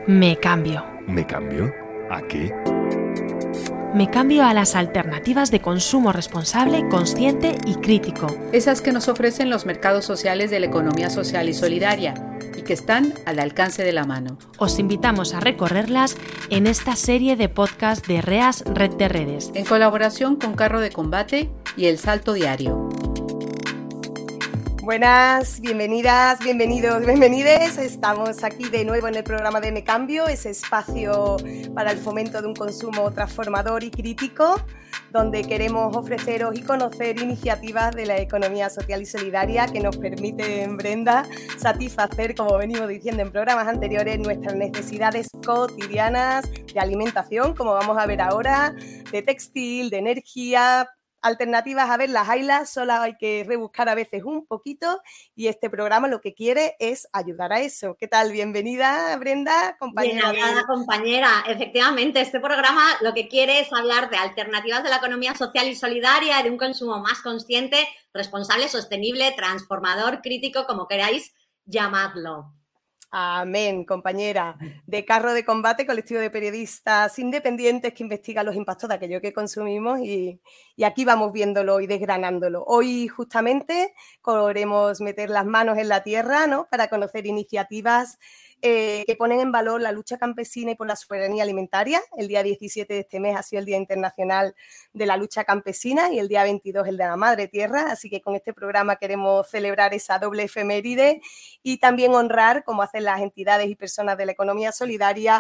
Me cambio. ¿Me cambio? ¿A qué? Me cambio a las alternativas de consumo responsable, consciente y crítico. Esas que nos ofrecen los mercados sociales de la economía social y solidaria y que están al alcance de la mano. Os invitamos a recorrerlas en esta serie de podcast de REAS Red de Redes. En colaboración con Carro de Combate y El Salto Diario. Buenas, bienvenidas, bienvenidos, bienvenides. Estamos aquí de nuevo en el programa de Me Cambio, ese espacio para el fomento de un consumo transformador y crítico, donde queremos ofreceros y conocer iniciativas de la economía social y solidaria que nos permiten, Brenda, satisfacer, como venimos diciendo en programas anteriores, nuestras necesidades cotidianas de alimentación, como vamos a ver ahora, de textil, de energía. Alternativas, a ver, las haylas, solo hay que rebuscar a veces un poquito y este programa lo que quiere es ayudar a eso. ¿Qué tal? Bienvenida, Brenda, compañera. Bien hallada, compañera. Efectivamente, este programa lo que quiere es hablar de alternativas de la economía social y solidaria, de un consumo más consciente, responsable, sostenible, transformador, crítico, como queráis llamarlo. Amén, compañera. De Carro de Combate, colectivo de periodistas independientes que investigan los impactos de aquello que consumimos y aquí vamos viéndolo y desgranándolo. Hoy justamente queremos meter las manos en la tierra, ¿no?, para conocer iniciativas que ponen en valor la lucha campesina y por la soberanía alimentaria. El día 17 de este mes ha sido el Día Internacional de la Lucha Campesina y el día 22 el de la Madre Tierra, así que con este programa queremos celebrar esa doble efeméride y también honrar, como hacen las entidades y personas de la economía solidaria,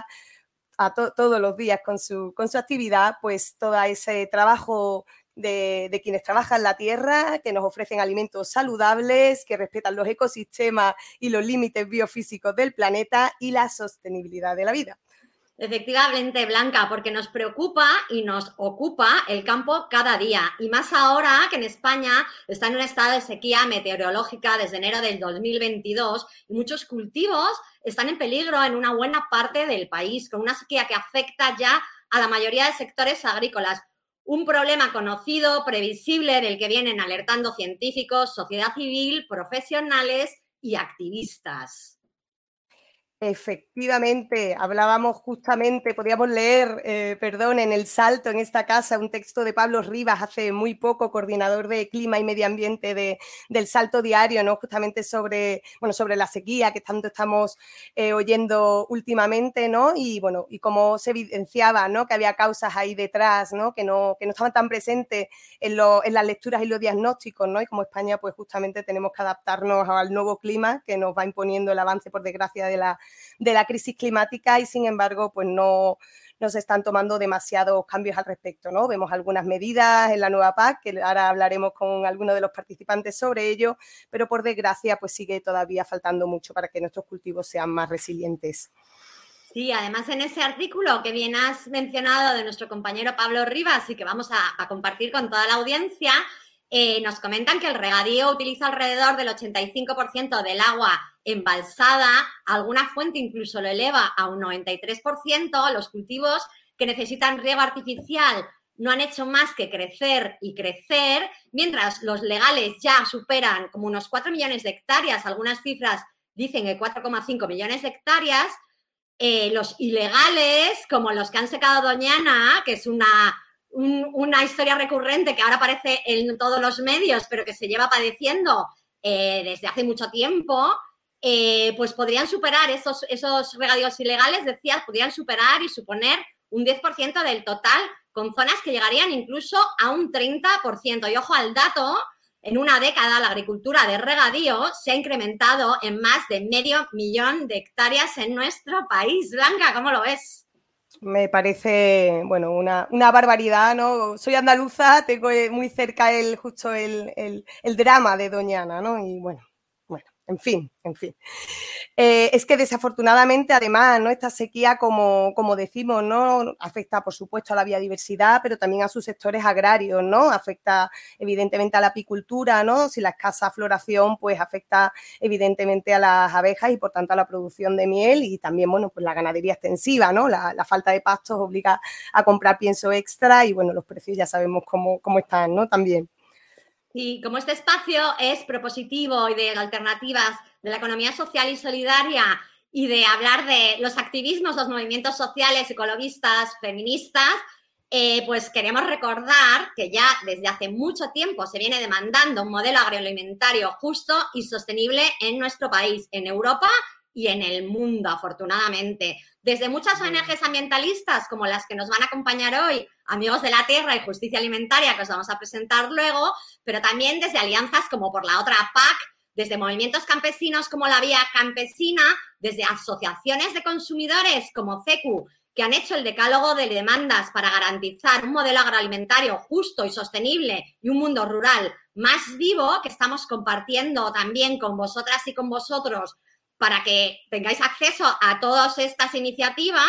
a todos los días con su actividad, pues todo ese trabajo de quienes trabajan la tierra, que nos ofrecen alimentos saludables, que respetan los ecosistemas y los límites biofísicos del planeta y la sostenibilidad de la vida. Efectivamente, Blanca, porque nos preocupa y nos ocupa el campo cada día. Y más ahora que en España está en un estado de sequía meteorológica desde enero del 2022 y muchos cultivos están en peligro en una buena parte del país, con una sequía que afecta ya a la mayoría de sectores agrícolas. Un problema conocido, previsible, del que vienen alertando científicos, sociedad civil, profesionales y activistas. Efectivamente, hablábamos justamente, podíamos leer, en El Salto, en esta casa, un texto de Pablo Rivas hace muy poco, coordinador de Clima y Medio Ambiente del Salto Diario, ¿no?, justamente sobre la sequía que tanto estamos oyendo últimamente, ¿no?, y cómo se evidenciaba, ¿no?, que había causas ahí detrás, ¿no?, que no estaban tan presentes en las lecturas y los diagnósticos, ¿no?, y como España, pues justamente tenemos que adaptarnos al nuevo clima que nos va imponiendo el avance, por desgracia, de la crisis climática y, sin embargo, pues no se están tomando demasiados cambios al respecto, ¿no? Vemos algunas medidas en la nueva PAC, que ahora hablaremos con algunos de los participantes sobre ello, pero por desgracia pues sigue todavía faltando mucho para que nuestros cultivos sean más resilientes. Sí, además en ese artículo que bien has mencionado de nuestro compañero Pablo Rivas y que vamos a compartir con toda la audiencia, nos comentan que el regadío utiliza alrededor del 85% del agua embalsada, alguna fuente incluso lo eleva a un 93%, los cultivos que necesitan riego artificial no han hecho más que crecer y crecer, mientras los legales ya superan como unos 4 millones de hectáreas, algunas cifras dicen que 4,5 millones de hectáreas, los ilegales, como los que han secado Doñana, que es una historia recurrente que ahora aparece en todos los medios, pero que se lleva padeciendo desde hace mucho tiempo, pues podrían superar esos regadíos ilegales, decías, podrían superar y suponer un 10% del total, con zonas que llegarían incluso a un 30%. Y ojo al dato, en una década la agricultura de regadío se ha incrementado en más de 500.000 de hectáreas en nuestro país. Blanca, ¿cómo lo ves? Me parece, una barbaridad, ¿no? Soy andaluza, tengo muy cerca el drama de Doñana, ¿no? Y en fin. Es que desafortunadamente, además, ¿no?, esta sequía, como decimos, ¿no?, afecta, por supuesto, a la biodiversidad, pero también a sus sectores agrarios, ¿no? Afecta, evidentemente, a la apicultura, ¿no? Si la escasa floración, pues afecta, evidentemente, a las abejas y, por tanto, a la producción de miel y también, pues la ganadería extensiva, ¿no? La falta de pastos obliga a comprar pienso extra y, los precios ya sabemos cómo están, ¿no?, también. Y como este espacio es propositivo y de alternativas de la economía social y solidaria y de hablar de los activismos, los movimientos sociales, ecologistas, feministas, pues queremos recordar que ya desde hace mucho tiempo se viene demandando un modelo agroalimentario justo y sostenible en nuestro país, en Europa y en el mundo, afortunadamente. Desde muchas ONGs ambientalistas, como las que nos van a acompañar hoy, Amigos de la Tierra y Justicia Alimentaria, que os vamos a presentar luego, pero también desde alianzas como Por la Otra PAC, desde movimientos campesinos como la Vía Campesina, desde asociaciones de consumidores como CECU, que han hecho el decálogo de demandas para garantizar un modelo agroalimentario justo y sostenible y un mundo rural más vivo, que estamos compartiendo también con vosotras y con vosotros para que tengáis acceso a todas estas iniciativas,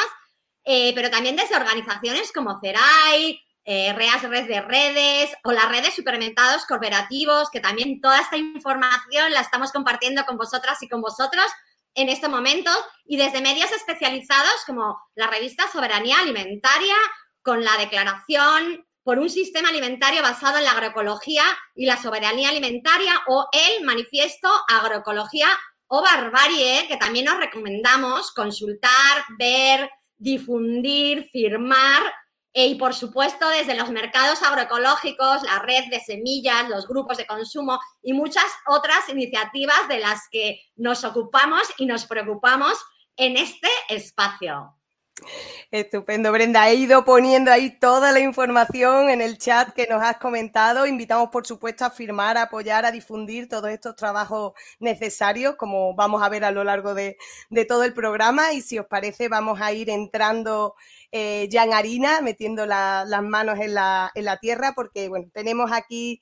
pero también desde organizaciones como CERAI, Red de Redes o la red de supermercados cooperativos, que también toda esta información la estamos compartiendo con vosotras y con vosotros en este momento, y desde medios especializados como la revista Soberanía Alimentaria, con la declaración por un sistema alimentario basado en la agroecología y la soberanía alimentaria, o el manifiesto Agroecología o Barbarie, que también os recomendamos consultar, ver, difundir, firmar, y por supuesto desde los mercados agroecológicos, la red de semillas, los grupos de consumo y muchas otras iniciativas de las que nos ocupamos y nos preocupamos en este espacio. Estupendo, Brenda. He ido poniendo ahí toda la información en el chat que nos has comentado. Invitamos, por supuesto, a firmar, a apoyar, a difundir todos estos trabajos necesarios, como vamos a ver a lo largo de todo el programa. Y si os parece, vamos a ir entrando ya en harina, metiendo las manos en la tierra, porque bueno, tenemos aquí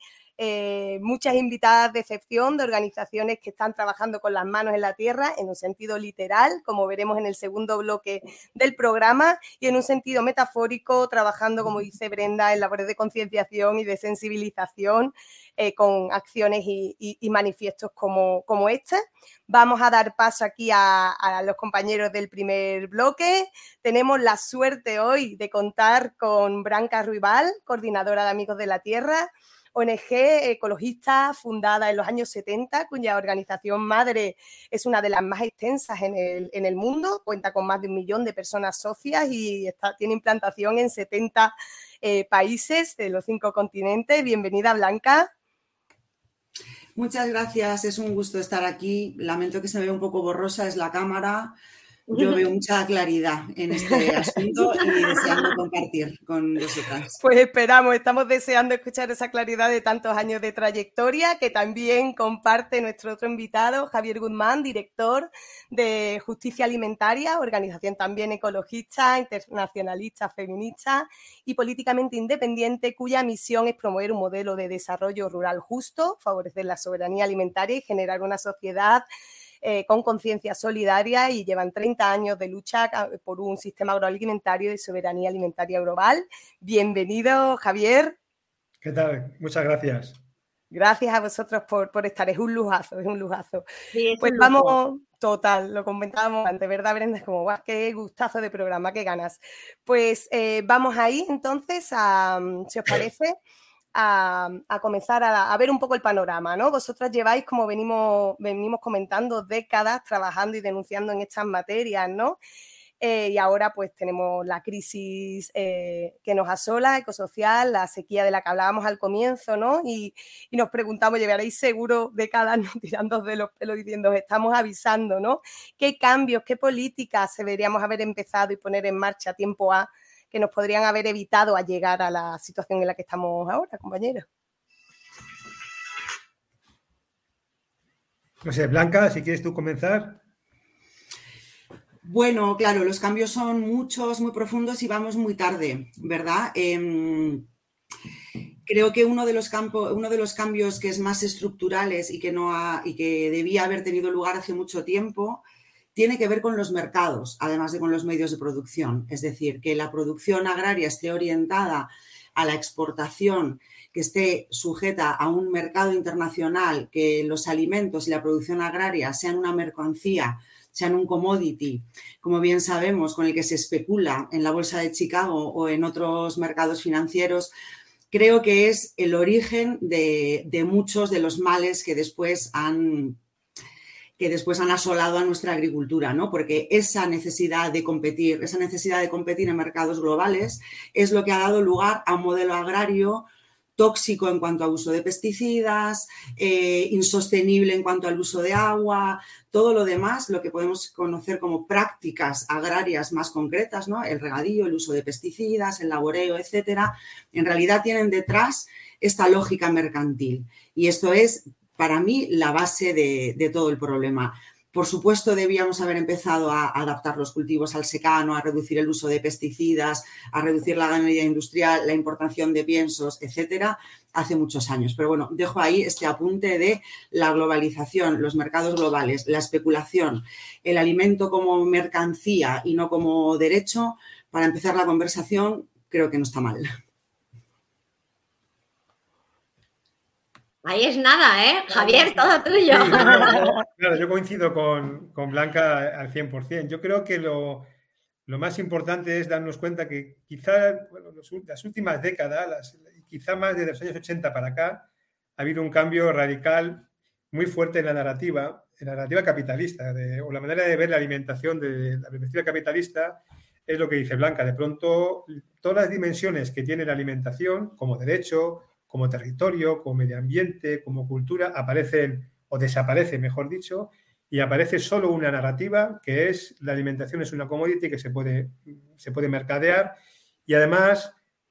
muchas invitadas de excepción de organizaciones que están trabajando con las manos en la tierra en un sentido literal, como veremos en el segundo bloque del programa, y en un sentido metafórico, trabajando, como dice Brenda, en labores de concienciación y de sensibilización con acciones y manifiestos como este. Vamos a dar paso aquí a los compañeros del primer bloque. Tenemos la suerte hoy de contar con Branca Ruibal, coordinadora de Amigos de la Tierra, ONG ecologista fundada en los años 70, cuya organización madre es una de las más extensas en el mundo, cuenta con más de 1 millón de personas socias y tiene implantación en 70 países de los 5 continentes. Bienvenida, Blanca. Muchas gracias, es un gusto estar aquí. Lamento que se me vea un poco borrosa, es la cámara. Yo veo mucha claridad en este asunto y deseando compartir con vosotras. Pues estamos deseando escuchar esa claridad de tantos años de trayectoria, que también comparte nuestro otro invitado, Javier Guzmán, director de Justicia Alimentaria, organización también ecologista, internacionalista, feminista y políticamente independiente, cuya misión es promover un modelo de desarrollo rural justo, favorecer la soberanía alimentaria y generar una sociedad con conciencia solidaria, y llevan 30 años de lucha por un sistema agroalimentario de soberanía alimentaria global. Bienvenido, Javier. ¿Qué tal? Muchas gracias. Gracias a vosotros por estar, es un lujazo, es un lujazo. Sí, es pues un vamos, lujo. Total, lo comentábamos antes, ¿verdad, Brenda? Es como, guau, qué gustazo de programa, qué ganas. Pues vamos ahí entonces, si os parece, a comenzar a ver un poco el panorama, ¿no? Vosotras lleváis, como venimos comentando, décadas trabajando y denunciando en estas materias, ¿no? Y ahora pues tenemos la crisis que nos asola, ecosocial, la sequía de la que hablábamos al comienzo, ¿no? Y nos preguntamos, llevaréis seguro décadas, ¿no?, tirando de los pelos diciendo, estamos avisando, ¿no? ¿Qué cambios, qué políticas deberíamos haber empezado y poner en marcha a tiempo A que nos podrían haber evitado a llegar a la situación en la que estamos ahora, compañeros? No sé, Blanca, si quieres tú comenzar. Bueno, claro, los cambios son muchos, muy profundos y vamos muy tarde, ¿verdad? Creo que uno de los cambios que es más estructurales y que debía haber tenido lugar hace mucho tiempo tiene que ver con los mercados, además de con los medios de producción. Es decir, que la producción agraria esté orientada a la exportación, que esté sujeta a un mercado internacional, que los alimentos y la producción agraria sean una mercancía, sean un commodity, como bien sabemos, con el que se especula en la Bolsa de Chicago o en otros mercados financieros. Creo que es el origen de muchos de los males que después han que después han asolado a nuestra agricultura, ¿no? Porque esa necesidad de competir en mercados globales es lo que ha dado lugar a un modelo agrario tóxico en cuanto a uso de pesticidas, insostenible en cuanto al uso de agua, todo lo demás, lo que podemos conocer como prácticas agrarias más concretas, ¿no? El regadío, el uso de pesticidas, el laboreo, etcétera, en realidad tienen detrás esta lógica mercantil. Y esto es, para mí, la base de todo el problema. Por supuesto, debíamos haber empezado a adaptar los cultivos al secano, a reducir el uso de pesticidas, a reducir la ganadería industrial, la importación de piensos, etcétera, hace muchos años. Pero bueno, dejo ahí este apunte de la globalización, los mercados globales, la especulación, el alimento como mercancía y no como derecho. Para empezar la conversación, creo que no está mal. Ahí es nada, ¿eh? Javier, todo tuyo. Sí, claro, yo coincido con Blanca al 100%. Yo creo que lo más importante es darnos cuenta que quizá las últimas décadas, quizá más de los años 80 para acá, ha habido un cambio radical muy fuerte en la narrativa capitalista, o la manera de ver la alimentación de la perspectiva capitalista. Es lo que dice Blanca. De pronto, todas las dimensiones que tiene la alimentación, como derecho, como territorio, como medio ambiente, como cultura, aparecen o desaparecen, mejor dicho, y aparece solo una narrativa que es la alimentación es una commodity que se puede mercadear, y además,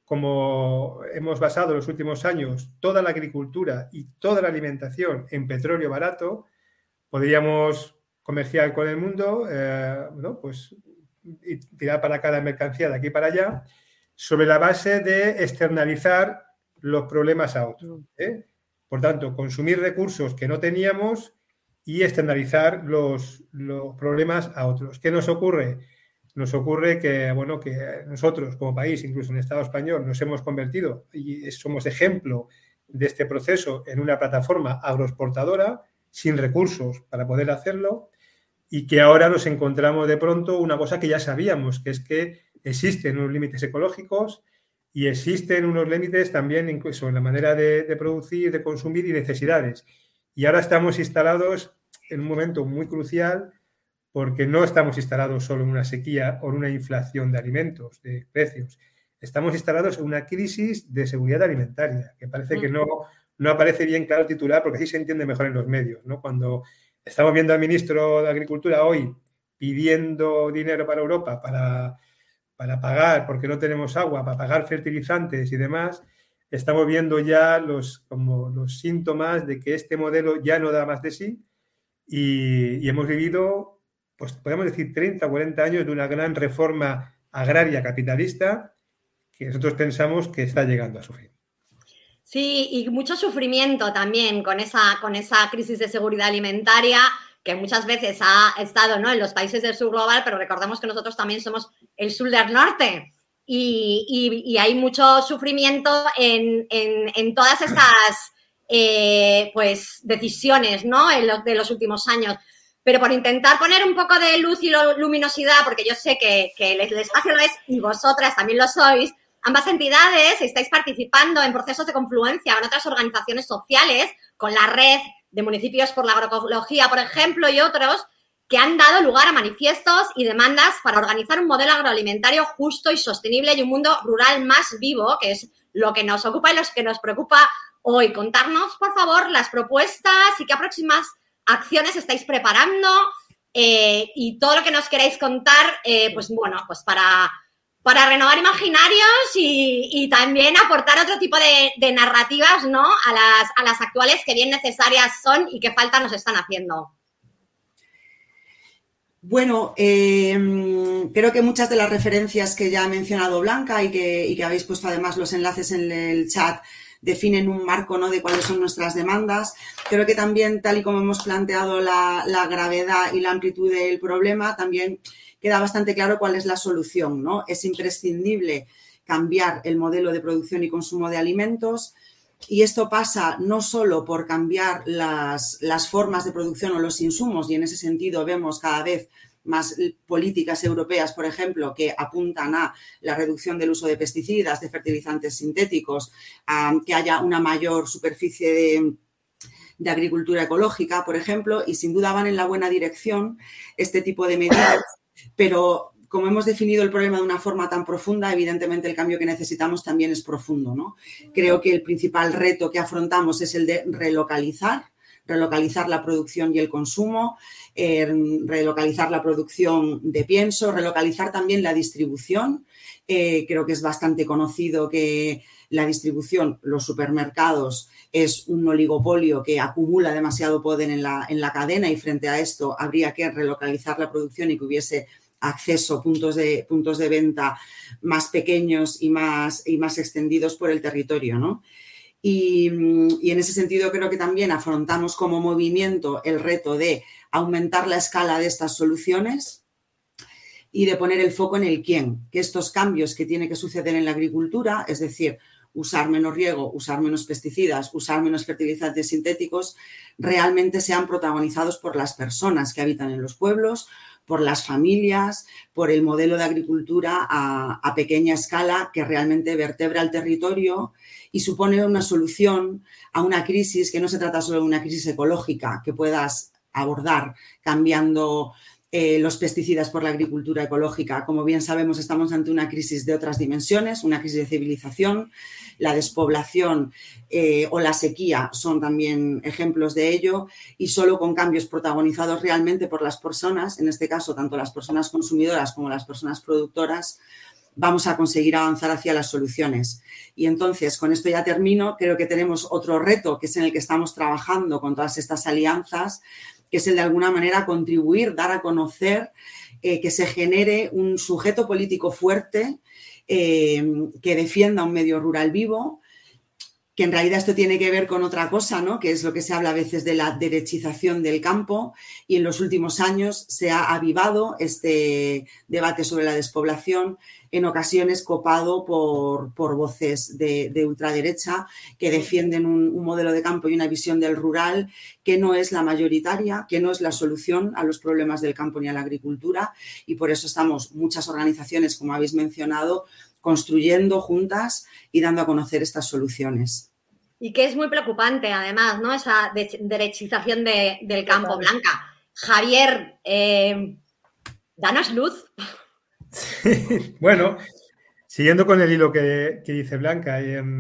como hemos basado en los últimos años toda la agricultura y toda la alimentación en petróleo barato, podríamos comerciar con el mundo, pues, y tirar para cada mercancía de aquí para allá, sobre la base de externalizar los problemas a otros. Por tanto, consumir recursos que no teníamos y externalizar los problemas a otros. ¿Qué nos ocurre? Nos ocurre que nosotros como país, incluso en el Estado español, nos hemos convertido y somos ejemplo de este proceso en una plataforma agroexportadora sin recursos para poder hacerlo, y que ahora nos encontramos de pronto una cosa que ya sabíamos, que es que existen unos límites ecológicos y existen unos límites también incluso en la manera de producir, de consumir y necesidades. Y ahora estamos instalados en un momento muy crucial, porque no estamos instalados solo en una sequía o en una inflación de alimentos, de precios. Estamos instalados en una crisis de seguridad alimentaria, que parece que no aparece bien claro el titular, porque así se entiende mejor en los medios, ¿no? Cuando estamos viendo al ministro de Agricultura hoy pidiendo dinero para Europa para pagar, porque no tenemos agua, para pagar fertilizantes y demás, estamos viendo ya los síntomas de que este modelo ya no da más de sí, y hemos vivido, pues podemos decir, 30 o 40 años de una gran reforma agraria capitalista que nosotros pensamos que está llegando a su fin. Sí, y mucho sufrimiento también con esa crisis de seguridad alimentaria, que muchas veces ha estado, ¿no?, en los países del sur global, pero recordemos que nosotros también somos el sur del norte, y hay mucho sufrimiento en todas estas pues decisiones, ¿no?, de los últimos años. Pero por intentar poner un poco de luz y luminosidad, porque yo sé que el espacio lo es y vosotras también lo sois, ambas entidades estáis participando en procesos de confluencia con otras organizaciones sociales, con la red de municipios por la agroecología, por ejemplo, y otros, que han dado lugar a manifiestos y demandas para organizar un modelo agroalimentario justo y sostenible y un mundo rural más vivo, que es lo que nos ocupa y lo que nos preocupa hoy. Contarnos, por favor, las propuestas y qué próximas acciones estáis preparando, y todo lo que nos queráis contar, pues para renovar imaginarios y también aportar otro tipo de narrativas, ¿no?, a las actuales, que bien necesarias son y que falta nos están haciendo. Bueno, creo que muchas de las referencias que ya ha mencionado Blanca y que habéis puesto además los enlaces en el chat definen un marco, ¿no?, de cuáles son nuestras demandas. Creo que también, tal y como hemos planteado la gravedad y la amplitud del problema, también queda bastante claro cuál es la solución, ¿no? Es imprescindible cambiar el modelo de producción y consumo de alimentos, y esto pasa no solo por cambiar las formas de producción o los insumos, y en ese sentido vemos cada vez más políticas europeas, por ejemplo, que apuntan a la reducción del uso de pesticidas, de fertilizantes sintéticos, a que haya una mayor superficie de agricultura ecológica, por ejemplo, y sin duda van en la buena dirección este tipo de medidas, pero como hemos definido el problema de una forma tan profunda, evidentemente el cambio que necesitamos también es profundo, ¿no? Creo que el principal reto que afrontamos es el de relocalizar la producción y el consumo, relocalizar la producción de pienso, relocalizar también la distribución. Creo que es bastante conocido que la distribución, los supermercados, es un oligopolio que acumula demasiado poder en la cadena, y frente a esto habría que relocalizar la producción y que hubiese acceso a puntos de venta más pequeños y más extendidos por el territorio, ¿no? Y en ese sentido creo que también afrontamos como movimiento el reto de aumentar la escala de estas soluciones y de poner el foco en el quién, que estos cambios que tiene que suceder en la agricultura, es decir, usar menos riego, usar menos pesticidas, usar menos fertilizantes sintéticos, realmente sean protagonizados por las personas que habitan en los pueblos, por las familias, por el modelo de agricultura a pequeña escala que realmente vertebra el territorio y supone una solución a una crisis que no se trata solo de una crisis ecológica que puedas abordar cambiando los pesticidas por la agricultura ecológica. Como bien sabemos, estamos ante una crisis de otras dimensiones, una crisis de civilización. La despoblación o la sequía son también ejemplos de ello, y solo con cambios protagonizados realmente por las personas, en este caso tanto las personas consumidoras como las personas productoras, vamos a conseguir avanzar hacia las soluciones. Y entonces, con esto ya termino, creo que tenemos otro reto, que es en el que estamos trabajando con todas estas alianzas, que es el de alguna manera contribuir, dar a conocer, que se genere un sujeto político fuerte que defienda un medio rural vivo, que en realidad esto tiene que ver con otra cosa, ¿no? Que es lo que se habla a veces de la derechización del campo, y en los últimos años se ha avivado este debate sobre la despoblación, en ocasiones copado por voces de ultraderecha que defienden un modelo de campo y una visión del rural que no es la mayoritaria, que no es la solución a los problemas del campo ni a la agricultura, y por eso estamos muchas organizaciones, como habéis mencionado, construyendo juntas y dando a conocer estas soluciones. Y que es muy preocupante, además, ¿no? Esa derechización del campo. Blanca. Javier, danos luz. Bueno, siguiendo con el hilo que dice Blanca,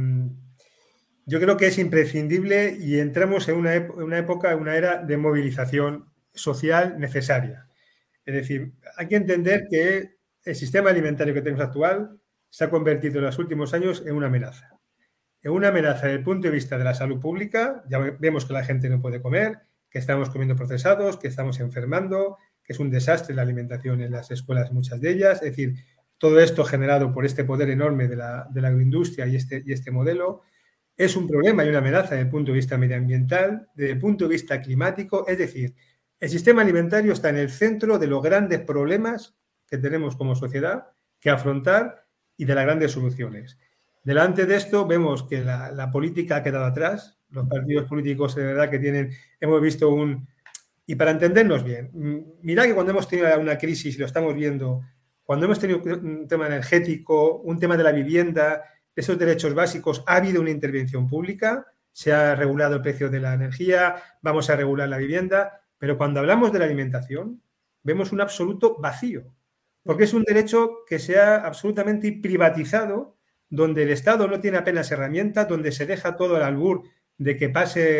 yo creo que es imprescindible y entramos en una época, una era de movilización social necesaria. Es decir, hay que entender que el sistema alimentario que tenemos actual se ha convertido en los últimos años en una amenaza. En una amenaza desde el punto de vista de la salud pública. Ya vemos que la gente no puede comer, que estamos comiendo procesados, que estamos enfermando, que es un desastre la alimentación en las escuelas, muchas de ellas. Es decir, todo esto generado por este poder enorme de la agroindustria y este modelo es un problema y una amenaza desde el punto de vista medioambiental, desde el punto de vista climático. Es decir, el sistema alimentario está en el centro de los grandes problemas que tenemos como sociedad que afrontar y de las grandes soluciones. Delante de esto vemos que la política ha quedado atrás. Los partidos políticos, de verdad, que hemos visto y para entendernos bien, mirad que cuando hemos tenido una crisis, y lo estamos viendo, cuando hemos tenido un tema energético, un tema de la vivienda, de esos derechos básicos, ha habido una intervención pública, se ha regulado el precio de la energía, vamos a regular la vivienda, pero cuando hablamos de la alimentación, vemos un absoluto vacío, porque es un derecho que se ha absolutamente privatizado, donde el Estado no tiene apenas herramientas, donde se deja todo al albur de que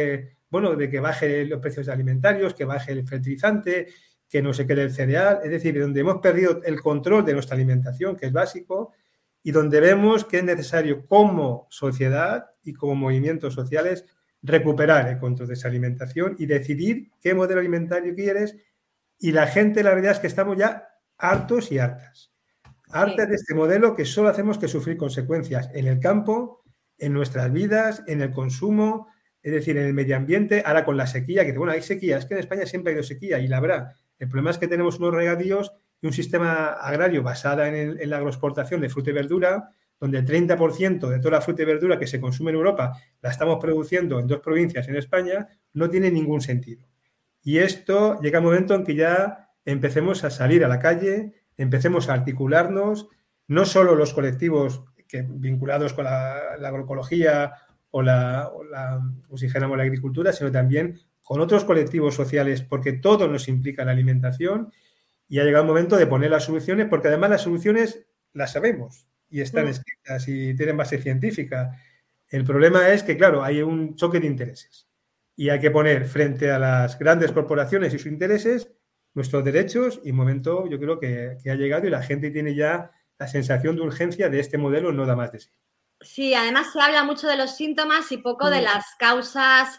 de que baje los precios alimentarios, que baje el fertilizante, que no se quede el cereal, es decir, donde hemos perdido el control de nuestra alimentación, que es básico, y donde vemos que es necesario como sociedad y como movimientos sociales recuperar el control de esa alimentación y decidir qué modelo alimentario quieres, y la gente, la realidad es que estamos ya hartos y hartas de este modelo que solo hacemos que sufrir consecuencias en el campo, en nuestras vidas, en el consumo, es decir, en el medio ambiente. Ahora con la sequía, que hay sequía, es que en España siempre ha habido sequía y la habrá. El problema es que tenemos unos regadíos y un sistema agrario basado en la agroexportación de fruta y verdura, donde el 30% de toda la fruta y verdura que se consume en Europa la estamos produciendo en 2 provincias en España, no tiene ningún sentido. Y esto llega un momento en que ya empecemos a salir a la calle, empecemos a articularnos, no solo los colectivos vinculados con la agroecología o si dijéramos la agricultura, sino también con otros colectivos sociales, porque todo nos implica la alimentación, y ha llegado el momento de poner las soluciones, porque además las soluciones las sabemos y están escritas y tienen base científica. El problema es que, claro, hay un choque de intereses y hay que poner frente a las grandes corporaciones y sus intereses nuestros derechos, y un momento yo creo que ha llegado y la gente tiene ya la sensación de urgencia de este modelo, no da más de sí. Sí, además se habla mucho de los síntomas y poco de las causas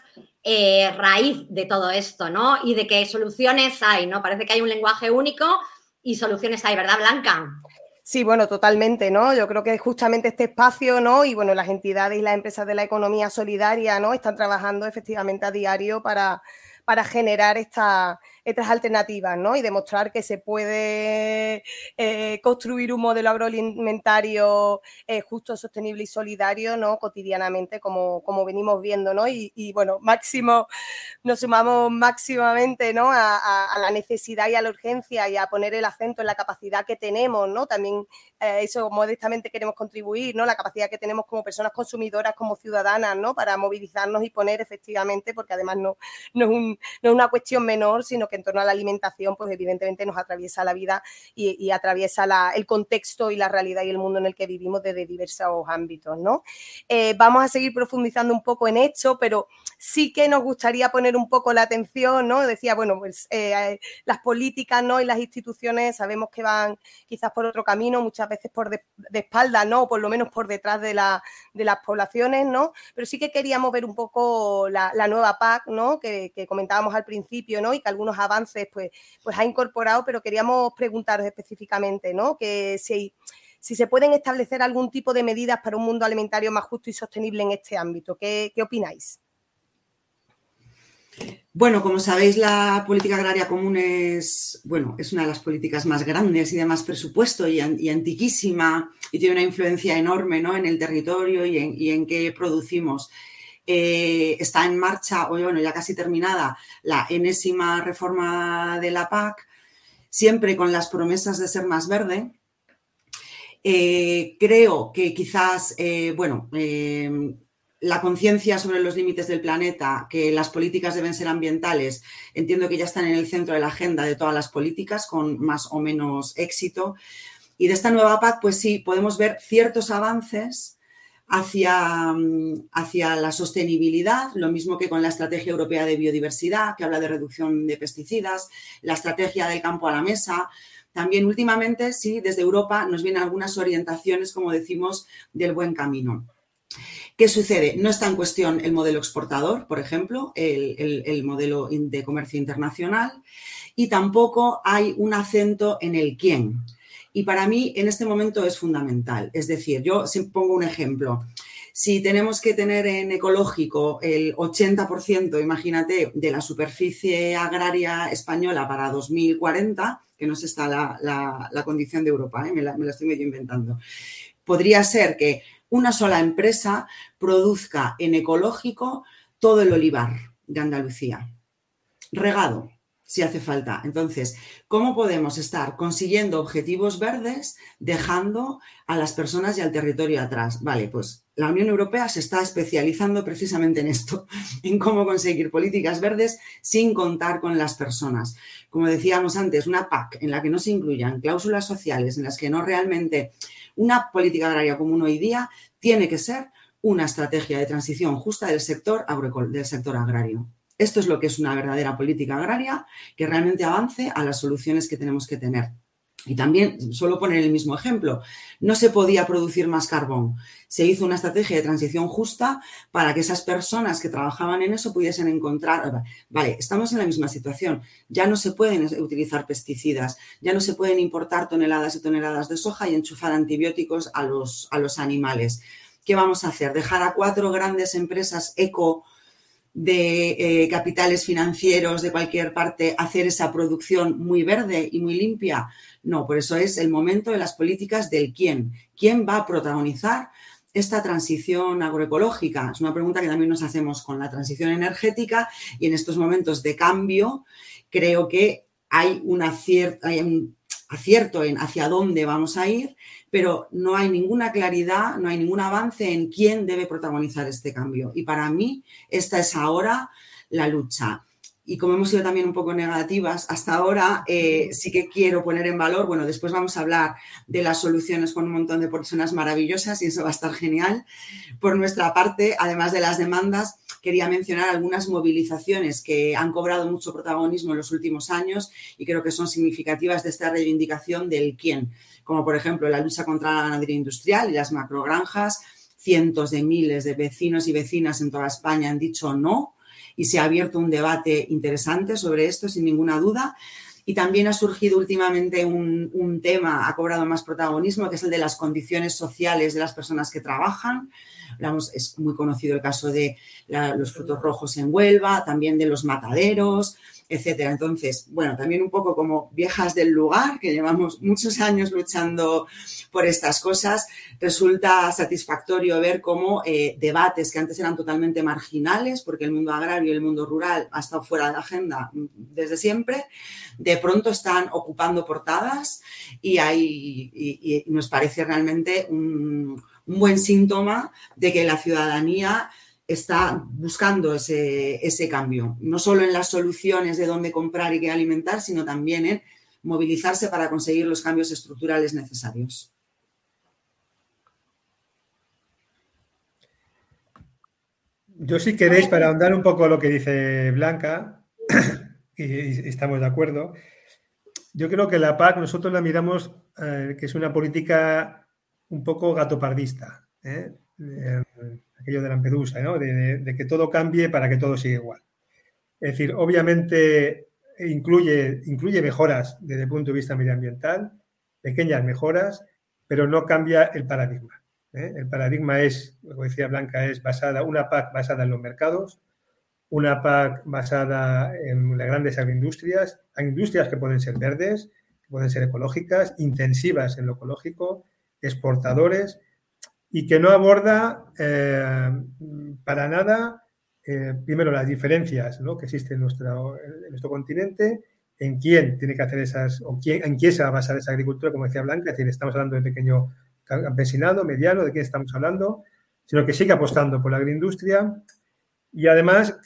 raíz de todo esto, ¿no? Y de qué soluciones hay, ¿no? Parece que hay un lenguaje único y soluciones hay, ¿verdad, Blanca? Sí, bueno, totalmente, ¿no? Yo creo que justamente este espacio, ¿no? Y bueno, las entidades y las empresas de la economía solidaria, ¿no? Están trabajando efectivamente a diario para generar estas alternativas, ¿no? Y demostrar que se puede construir un modelo agroalimentario justo, sostenible y solidario, ¿no? Cotidianamente, como venimos viendo, ¿no? Y bueno, nos sumamos máximamente, ¿no? A la necesidad y a la urgencia y a poner el acento en la capacidad que tenemos, ¿no? También eso modestamente queremos contribuir, ¿no? La capacidad que tenemos como personas consumidoras, como ciudadanas, ¿no? Para movilizarnos y poner efectivamente, porque además no es una cuestión menor, sino que en torno a la alimentación, pues evidentemente nos atraviesa la vida y atraviesa el contexto y la realidad y el mundo en el que vivimos desde diversos ámbitos, ¿no? Vamos a seguir profundizando un poco en esto, pero sí que nos gustaría poner un poco la atención, ¿no? Decía, bueno, pues las políticas, ¿no? Y las instituciones sabemos que van quizás por otro camino, muchas veces por de espalda, ¿no? O por lo menos por detrás de las poblaciones, ¿no? Pero sí que queríamos ver un poco la nueva PAC, ¿no? Que comentábamos al principio, ¿no? Y que algunos avances pues ha incorporado, pero queríamos preguntaros específicamente, ¿no? Que si se pueden establecer algún tipo de medidas para un mundo alimentario más justo y sostenible en este ámbito. ¿Qué opináis? Bueno, como sabéis, la política agraria común es una de las políticas más grandes y de más presupuesto y antiquísima, y tiene una influencia enorme, ¿no? En el territorio y en qué producimos. Está en marcha, ya casi terminada, la enésima reforma de la PAC, siempre con las promesas de ser más verde. Creo que quizás, la conciencia sobre los límites del planeta, que las políticas deben ser ambientales, entiendo que ya están en el centro de la agenda de todas las políticas, con más o menos éxito. Y de esta nueva PAC, pues sí, podemos ver ciertos avances hacia la sostenibilidad, lo mismo que con la Estrategia Europea de Biodiversidad, que habla de reducción de pesticidas, la Estrategia del Campo a la Mesa. También últimamente, sí, desde Europa nos vienen algunas orientaciones, como decimos, del buen camino. ¿Qué sucede? No está en cuestión el modelo exportador, por ejemplo, el modelo de comercio internacional, y tampoco hay un acento en el quién. Y para mí en este momento es fundamental. Es decir, yo pongo un ejemplo. Si tenemos que tener en ecológico el 80%, imagínate, de la superficie agraria española para 2040, que no es esta la condición de Europa, me la estoy medio inventando, podría ser que una sola empresa produzca en ecológico todo el olivar de Andalucía, regado, si hace falta. Entonces, ¿cómo podemos estar consiguiendo objetivos verdes dejando a las personas y al territorio atrás? Vale, pues la Unión Europea se está especializando precisamente en esto, en cómo conseguir políticas verdes sin contar con las personas. Como decíamos antes, una PAC en la que no se incluyan cláusulas sociales, en las que no realmente... Una política agraria común hoy día tiene que ser una estrategia de transición justa del sector agrario. Esto es lo que es una verdadera política agraria que realmente avance a las soluciones que tenemos que tener. Y también, solo poner el mismo ejemplo, no se podía producir más carbón. Se hizo una estrategia de transición justa para que esas personas que trabajaban en eso pudiesen encontrar... Vale, estamos en la misma situación. Ya no se pueden utilizar pesticidas, ya no se pueden importar toneladas y toneladas de soja y enchufar antibióticos a los animales. ¿Qué vamos a hacer? ¿Dejar a 4 grandes empresas eco de capitales financieros de cualquier parte hacer esa producción muy verde y muy limpia? No, por eso es el momento de las políticas del quién. ¿Quién va a protagonizar esta transición agroecológica? Es una pregunta que también nos hacemos con la transición energética, y en estos momentos de cambio creo que hay acierto en hacia dónde vamos a ir, pero no hay ninguna claridad, no hay ningún avance en quién debe protagonizar este cambio. Y para mí esta es ahora la lucha. Y como hemos sido también un poco negativas hasta ahora, sí que quiero poner en valor, bueno, después vamos a hablar de las soluciones con un montón de personas maravillosas y eso va a estar genial. Por nuestra parte, además de las demandas, quería mencionar algunas movilizaciones que han cobrado mucho protagonismo en los últimos años y creo que son significativas de esta reivindicación del quién, como por ejemplo la lucha contra la ganadería industrial y las macrogranjas. Cientos de miles de vecinos y vecinas en toda España han dicho no y se ha abierto un debate interesante sobre esto, sin ninguna duda. Y también ha surgido últimamente un tema, ha cobrado más protagonismo, que es el de las condiciones sociales de las personas que trabajan. Es muy conocido el caso de los frutos rojos en Huelva, también de los mataderos, etcétera. Entonces, bueno, también un poco como viejas del lugar, que llevamos muchos años luchando por estas cosas, resulta satisfactorio ver cómo debates que antes eran totalmente marginales, porque el mundo agrario y el mundo rural ha estado fuera de la agenda desde siempre, de pronto están ocupando portadas y nos parece realmente un buen síntoma de que la ciudadanía está buscando ese cambio, no solo en las soluciones de dónde comprar y qué alimentar, sino también en movilizarse para conseguir los cambios estructurales necesarios. Yo, si queréis, para ahondar un poco lo que dice Blanca, y estamos de acuerdo, yo creo que la PAC nosotros la miramos que es una política un poco gatopardista, aquello de Lampedusa, ¿no? De que todo cambie para que todo siga igual. Es decir, obviamente incluye mejoras desde el punto de vista medioambiental, pequeñas mejoras, pero no cambia el paradigma. El paradigma es, como decía Blanca, es una PAC basada en los mercados, una PAC basada en las grandes agroindustrias. Hay industrias que pueden ser verdes, que pueden ser ecológicas, intensivas en lo ecológico, exportadores, y que no aborda para nada, primero, las diferencias, ¿no?, que existen en nuestro continente, en quién tiene que hacer en quién se va a basar esa agricultura, como decía Blanca. Es decir, estamos hablando de pequeño campesinado, mediano, de quién estamos hablando, sino que sigue apostando por la agroindustria y además,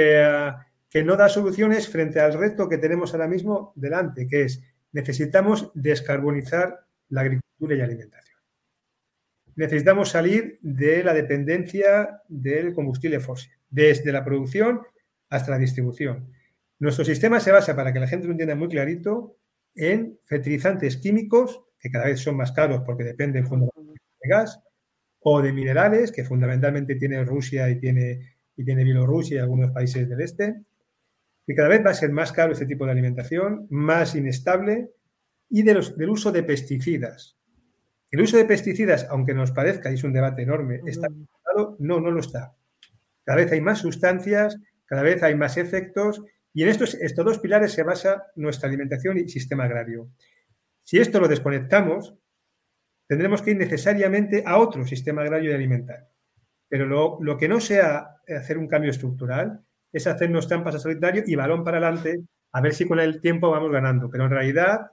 que no da soluciones frente al reto que tenemos ahora mismo delante, que es necesitamos descarbonizar la agricultura y alimentación. Necesitamos salir de la dependencia del combustible fósil, desde la producción hasta la distribución. Nuestro sistema se basa, para que la gente lo entienda muy clarito, en fertilizantes químicos, que cada vez son más caros porque dependen fundamentalmente de gas, o de minerales, que fundamentalmente tiene Rusia y tiene Bielorrusia y algunos países del este, que cada vez va a ser más caro este tipo de alimentación, más inestable, y del uso de pesticidas. El uso de pesticidas, aunque nos parezca, y es un debate enorme, ¿está claro? No, no lo está. Cada vez hay más sustancias, cada vez hay más efectos, y en estos dos pilares se basa nuestra alimentación y sistema agrario. Si esto lo desconectamos, tendremos que ir necesariamente a otro sistema agrario y alimentario. Pero lo que no sea hacer un cambio estructural es hacernos trampas a solitario y balón para adelante, a ver si con el tiempo vamos ganando. Pero en realidad,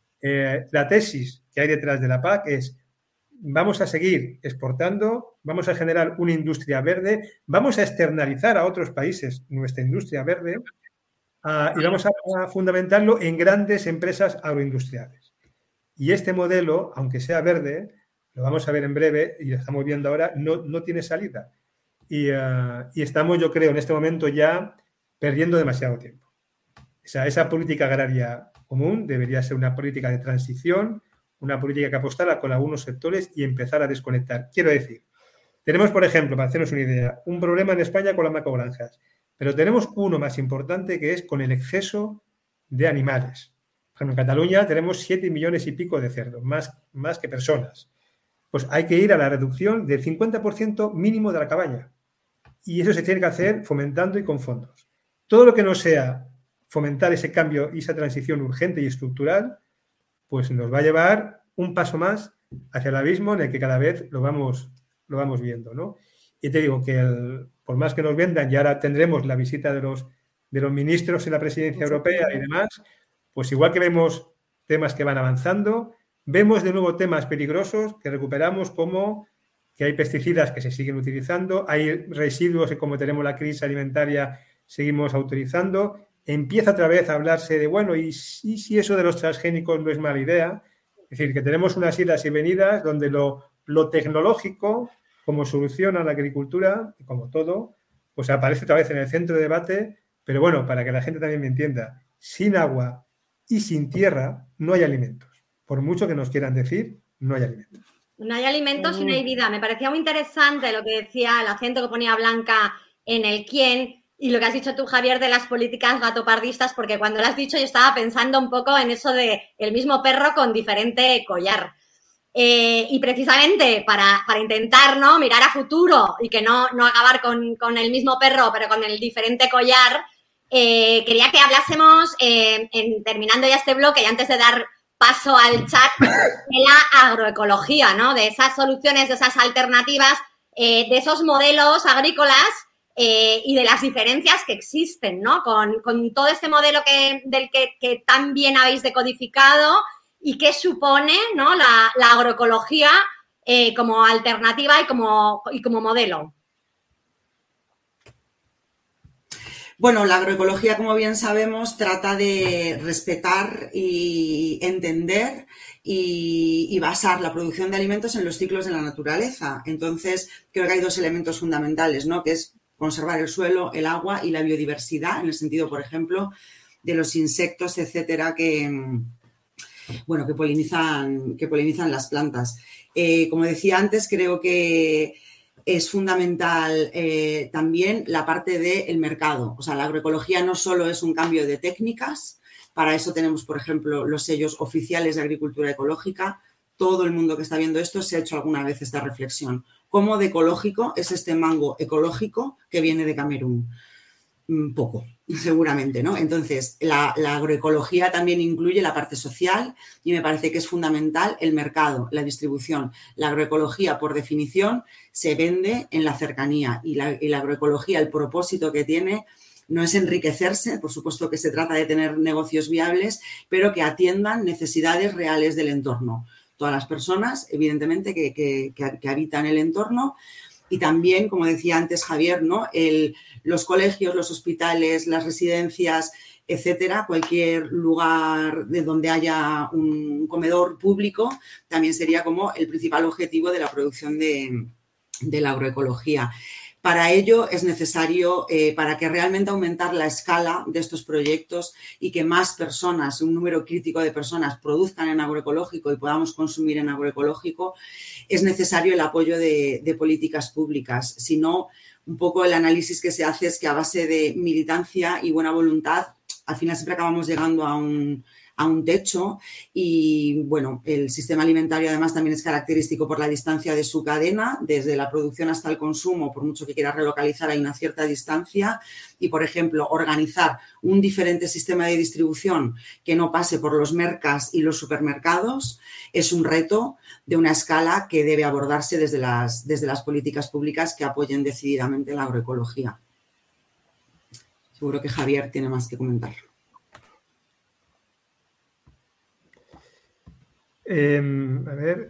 la tesis que hay detrás de la PAC es: vamos a seguir exportando, vamos a generar una industria verde, vamos a externalizar a otros países nuestra industria verde y vamos a fundamentarlo en grandes empresas agroindustriales. Y este modelo, aunque sea verde, lo vamos a ver en breve y lo estamos viendo ahora, no tiene salida. Y estamos, yo creo, en este momento ya perdiendo demasiado tiempo. O sea, esa política agraria común debería ser una política de transición, una política que apostara con algunos sectores y empezar a desconectar. Quiero decir, tenemos, por ejemplo, para hacernos una idea, un problema en España con las macrogranjas, pero tenemos uno más importante, que es con el exceso de animales. Por ejemplo, en Cataluña tenemos 7 millones y pico de cerdos, más que personas. Pues hay que ir a la reducción del 50% mínimo de la cabaña. Y eso se tiene que hacer fomentando y con fondos. Todo lo que no sea fomentar ese cambio y esa transición urgente y estructural, pues nos va a llevar un paso más hacia el abismo en el que cada vez lo vamos viendo, ¿no? Y te digo que por más que nos vendan, y ahora tendremos la visita de los ministros en la presidencia europea y demás, pues igual que vemos temas que van avanzando, vemos de nuevo temas peligrosos que recuperamos, como que hay pesticidas que se siguen utilizando, hay residuos que, como tenemos la crisis alimentaria, seguimos autorizando. Empieza otra vez a hablarse de, bueno, ¿y si eso de los transgénicos no es mala idea? Es decir, que tenemos unas idas y venidas donde lo tecnológico como solución a la agricultura, como todo, pues aparece otra vez en el centro de debate, pero bueno, para que la gente también me entienda, sin agua y sin tierra no hay alimentos. Por mucho que nos quieran decir, no hay alimentos. No hay alimentos y no hay vida. Me parecía muy interesante lo que decía, el acento que ponía Blanca en el quién, y lo que has dicho tú, Javier, de las políticas gatopardistas, porque cuando lo has dicho yo estaba pensando un poco en eso de el mismo perro con diferente collar. Y precisamente para intentar, ¿no?, mirar a futuro y que no acabar con el mismo perro, pero con el diferente collar, quería que hablásemos, terminando ya este bloque y antes de dar paso al chat, de la agroecología, ¿no?, de esas soluciones, de esas alternativas, de esos modelos agrícolas y de las diferencias que existen, ¿no?, con todo este modelo del que tan bien habéis decodificado y que supone, ¿no?, la agroecología como alternativa y como modelo. Bueno, la agroecología, como bien sabemos, trata de respetar y entender y basar la producción de alimentos en los ciclos de la naturaleza. Entonces, creo que hay dos elementos fundamentales, ¿no?, que es conservar el suelo, el agua y la biodiversidad, en el sentido, por ejemplo, de los insectos, etcétera, que polinizan las plantas. Como decía antes, creo que es fundamental también la parte del mercado. O sea, la agroecología no solo es un cambio de técnicas, para eso tenemos, por ejemplo, los sellos oficiales de agricultura ecológica. Todo el mundo que está viendo esto se ha hecho alguna vez esta reflexión. ¿Cómo de ecológico es este mango ecológico que viene de Camerún? Poco, seguramente, ¿no? Entonces, la agroecología también incluye la parte social y me parece que es fundamental el mercado, la distribución. La agroecología, por definición, se vende en la cercanía y la agroecología, el propósito que tiene no es enriquecerse, por supuesto que se trata de tener negocios viables, pero que atiendan necesidades reales del entorno. Todas las personas, evidentemente, que habitan el entorno. Y también, como decía antes Javier, ¿no?, los colegios, los hospitales, las residencias, etcétera, cualquier lugar de donde haya un comedor público, también sería como el principal objetivo de la producción de la agroecología. Para ello es necesario, para que realmente aumentar la escala de estos proyectos y que más personas, un número crítico de personas, produzcan en agroecológico y podamos consumir en agroecológico, es necesario el apoyo de políticas públicas. Si no, un poco el análisis que se hace es que a base de militancia y buena voluntad, al final siempre acabamos llegando a un techo y, bueno, el sistema alimentario además también es característico por la distancia de su cadena, desde la producción hasta el consumo, por mucho que quiera relocalizar hay una cierta distancia y, por ejemplo, organizar un diferente sistema de distribución que no pase por los mercas y los supermercados es un reto de una escala que debe abordarse desde las políticas públicas que apoyen decididamente la agroecología. Seguro que Javier tiene más que comentar. A ver.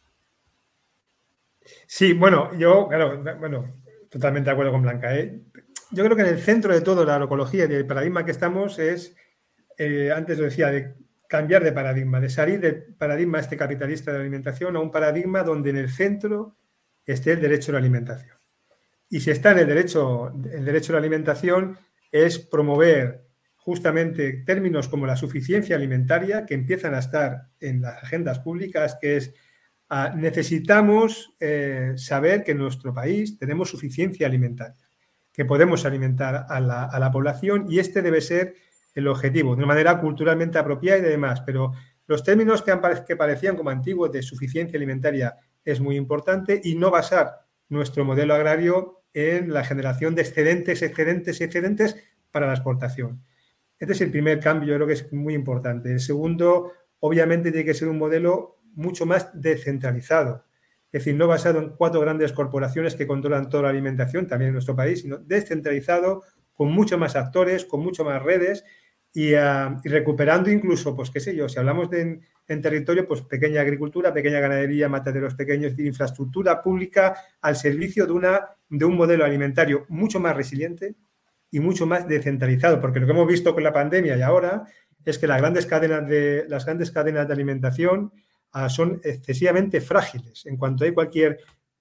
Sí, bueno, totalmente de acuerdo con Blanca. Yo creo que en el centro de todo la agroecología y el paradigma que estamos es, antes lo decía, de cambiar de paradigma, de salir del paradigma capitalista de la alimentación a un paradigma donde en el centro esté el derecho a la alimentación. Y si está en el derecho a la alimentación es promover justamente términos como la suficiencia alimentaria, que empiezan a estar en las agendas públicas, que es necesitamos saber que en nuestro país tenemos suficiencia alimentaria, que podemos alimentar a la población y este debe ser el objetivo, de una manera culturalmente apropiada y demás. Pero los términos que parecían como antiguos de suficiencia alimentaria es muy importante y no basar nuestro modelo agrario en la generación de excedentes para la exportación. Este es el primer cambio, yo creo que es muy importante. El segundo, obviamente, tiene que ser un modelo mucho más descentralizado. Es decir, no basado en 4 grandes corporaciones que controlan toda la alimentación, también en nuestro país, sino descentralizado, con muchos más actores, con mucho más redes y recuperando incluso, pues qué sé yo, si hablamos en territorio, pues pequeña agricultura, pequeña ganadería, mataderos pequeños, infraestructura pública al servicio de un modelo alimentario mucho más resiliente y mucho más descentralizado, porque lo que hemos visto con la pandemia y ahora es que las grandes cadenas de alimentación son excesivamente frágiles. En cuanto hay cualquier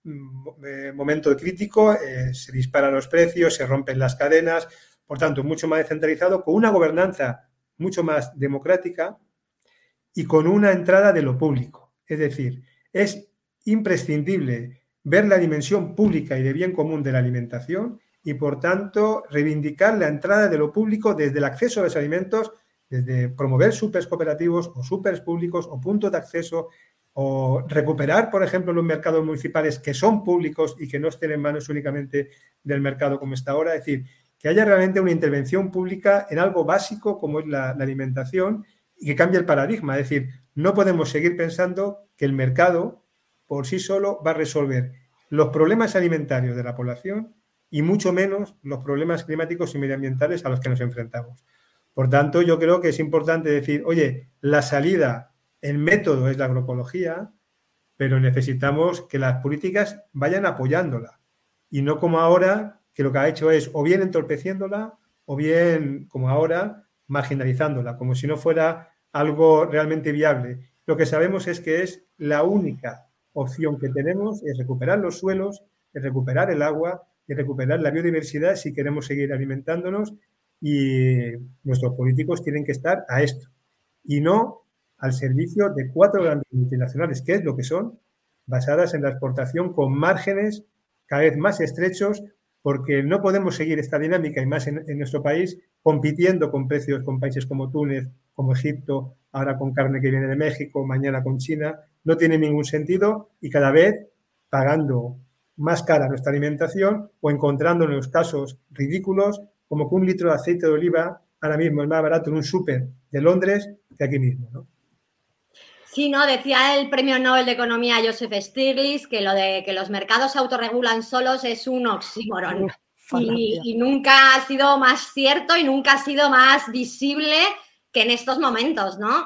momento crítico, se disparan los precios, se rompen las cadenas, por tanto, mucho más descentralizado, con una gobernanza mucho más democrática y con una entrada de lo público. Es decir, es imprescindible ver la dimensión pública y de bien común de la alimentación y, por tanto, reivindicar la entrada de lo público desde el acceso a los alimentos, desde promover súpers cooperativos o súpers públicos o puntos de acceso, o recuperar, por ejemplo, los mercados municipales que son públicos y que no estén en manos únicamente del mercado como está ahora. Es decir, que haya realmente una intervención pública en algo básico como es la alimentación y que cambie el paradigma. Es decir, no podemos seguir pensando que el mercado por sí solo va a resolver los problemas alimentarios de la población y mucho menos los problemas climáticos y medioambientales a los que nos enfrentamos. Por tanto, yo creo que es importante decir, oye, la salida, el método es la agroecología, pero necesitamos que las políticas vayan apoyándola y no como ahora, que lo que ha hecho es o bien entorpeciéndola o bien, como ahora, marginalizándola, como si no fuera algo realmente viable. Lo que sabemos es que es la única opción que tenemos, es recuperar los suelos, es recuperar el agua, es recuperar la biodiversidad si queremos seguir alimentándonos, y nuestros políticos tienen que estar a esto y no al servicio de 4 grandes multinacionales, que es lo que son, basadas en la exportación con márgenes cada vez más estrechos, porque no podemos seguir esta dinámica y más en nuestro país compitiendo con precios con países como Túnez, como Egipto, ahora con carne que viene de México, mañana con China. No tiene ningún sentido y cada vez pagando más cara nuestra alimentación o encontrándonos casos ridículos como que un litro de aceite de oliva ahora mismo es más barato en un súper de Londres que aquí mismo, ¿no? Sí, no, decía el premio Nobel de Economía Joseph Stiglitz que lo de que los mercados se autorregulan solos es un oxímoron. Y nunca ha sido más cierto y nunca ha sido más visible que en estos momentos, ¿no?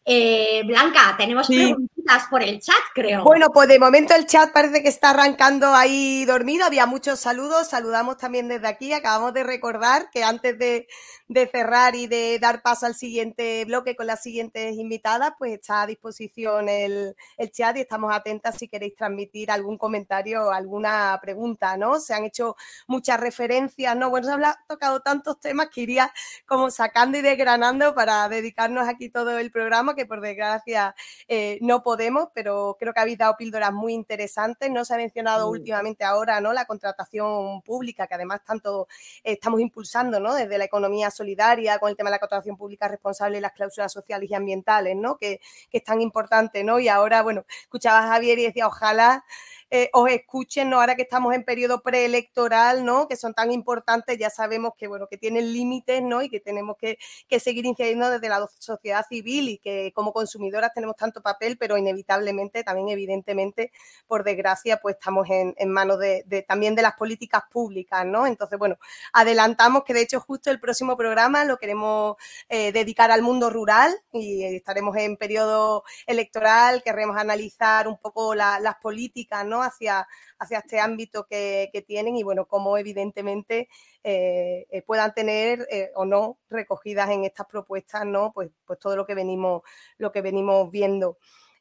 Blanca, tenemos preguntitas por el chat, creo. Bueno, pues de momento el chat parece que está arrancando ahí dormido. Había muchos saludos. Saludamos también desde aquí. Acabamos de recordar que antes de cerrar y de dar paso al siguiente bloque con las siguientes invitadas, pues está a disposición el chat y estamos atentas si queréis transmitir algún comentario o alguna pregunta, ¿no? Se han hecho muchas referencias, ¿no? Bueno, se han tocado tantos temas que iría como sacando y desgranando para dedicarnos aquí todo el programa, que por desgracia no podemos, pero creo que habéis dado píldoras muy interesantes. No se ha mencionado últimamente ahora, ¿no?, la contratación pública, que además tanto estamos impulsando, ¿no?, desde la economía solidaria con el tema de la contratación pública responsable y las cláusulas sociales y ambientales, ¿no?, que es tan importante, ¿no? Y ahora, bueno, escuchaba a Javier y decía, ojalá os escuchen, ¿no?, ahora que estamos en periodo preelectoral, ¿no?, que son tan importantes. Ya sabemos que, bueno, que tienen límites, ¿no?, y que tenemos que seguir incidiendo desde la sociedad civil y que como consumidoras tenemos tanto papel, pero inevitablemente, también evidentemente, por desgracia, pues estamos en manos también de las políticas públicas, ¿no? Entonces, bueno, adelantamos que de hecho justo el próximo programa lo queremos dedicar al mundo rural y estaremos en periodo electoral. Querremos analizar un poco las políticas, ¿no?, hacia este ámbito que tienen y, bueno, cómo evidentemente puedan tener o no recogidas en estas propuestas, ¿no?, pues todo lo que venimos viendo.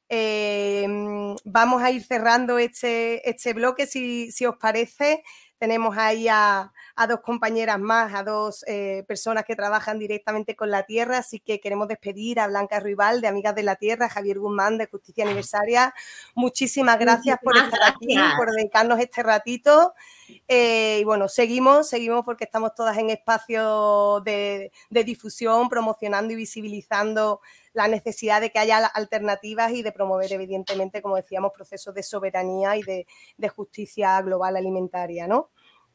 Vamos a ir cerrando este bloque, si os parece. Tenemos ahí a 2 compañeras más, a 2 personas que trabajan directamente con la tierra, así que queremos despedir a Blanca Ruibal, de Amigas de la Tierra, a Javier Guzmán, de Justicia Aniversaria. Muchísimas gracias por estar aquí, por dedicarnos este ratito. Y bueno, seguimos porque estamos todas en espacios de difusión, promocionando y visibilizando la necesidad de que haya alternativas y de promover, evidentemente, como decíamos, procesos de soberanía y de justicia global alimentaria, ¿no?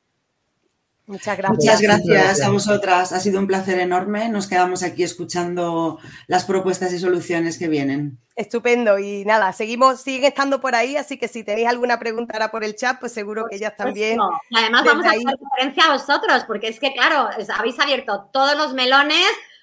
Muchas gracias. Muchas gracias a vosotras. Ha sido un placer enorme. Nos quedamos aquí escuchando las propuestas y soluciones que vienen. Estupendo. Y nada, siguen estando por ahí, así que si tenéis alguna pregunta ahora por el chat, pues seguro que ellas también. Y además vamos a hacer referencia a vosotros, porque es que, claro, habéis abierto todos los melones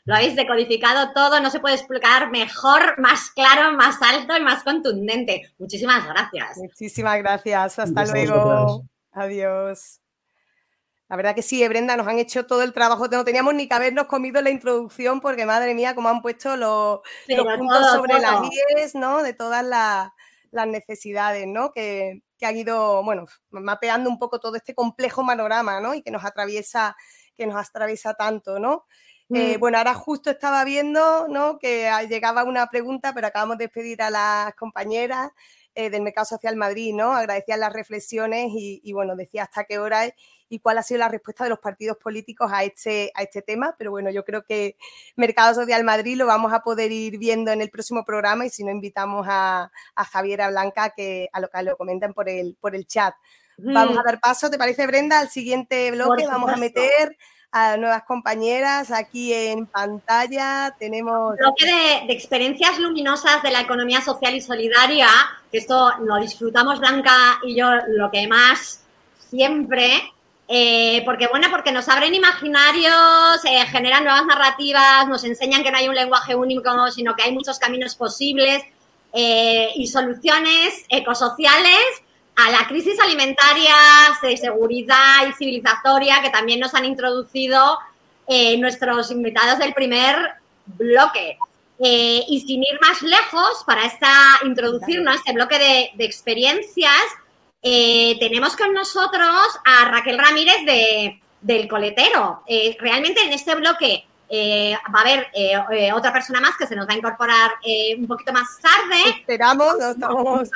Lo habéis decodificado todo, no se puede explicar mejor, más claro, más alto y más contundente. Muchísimas gracias. Muchísimas gracias. Hasta luego. Adiós. La verdad que sí, Brenda, nos han hecho todo el trabajo. No teníamos ni que habernos comido la introducción porque, madre mía, cómo han puesto los puntos sobre las IES, ¿no? De todas las necesidades, ¿no? Que han ido, bueno, mapeando un poco todo este complejo panorama, ¿no? Y que nos atraviesa tanto, ¿no? Bueno, ahora justo estaba viendo, ¿no? Que llegaba una pregunta, pero acabamos de despedir a las compañeras del Mercado Social Madrid, ¿no? Agradecían las reflexiones y bueno, decía hasta qué hora es y cuál ha sido la respuesta de los partidos políticos a este tema, pero bueno, yo creo que Mercado Social Madrid lo vamos a poder ir viendo en el próximo programa y si no invitamos a Javier, a Blanca, que lo comenten por el chat. Vamos a dar paso, ¿te parece, Brenda? Al siguiente bloque vamos a meter a nuevas compañeras aquí en pantalla. Tenemos... bloque de experiencias luminosas de la economía social y solidaria, que esto lo disfrutamos Blanca y yo lo que más siempre... porque nos abren imaginarios, generan nuevas narrativas, nos enseñan que no hay un lenguaje único, sino que hay muchos caminos posibles y soluciones ecosociales a la crisis alimentaria, de seguridad y civilizatoria que también nos han introducido nuestros invitados del primer bloque. Y sin ir más lejos, para introducirnos este bloque de experiencias, tenemos con nosotros a Raquel Ramírez del Coletero. Realmente en este bloque va a haber otra persona más que se nos va a incorporar un poquito más tarde. Esperamos, no sabemos.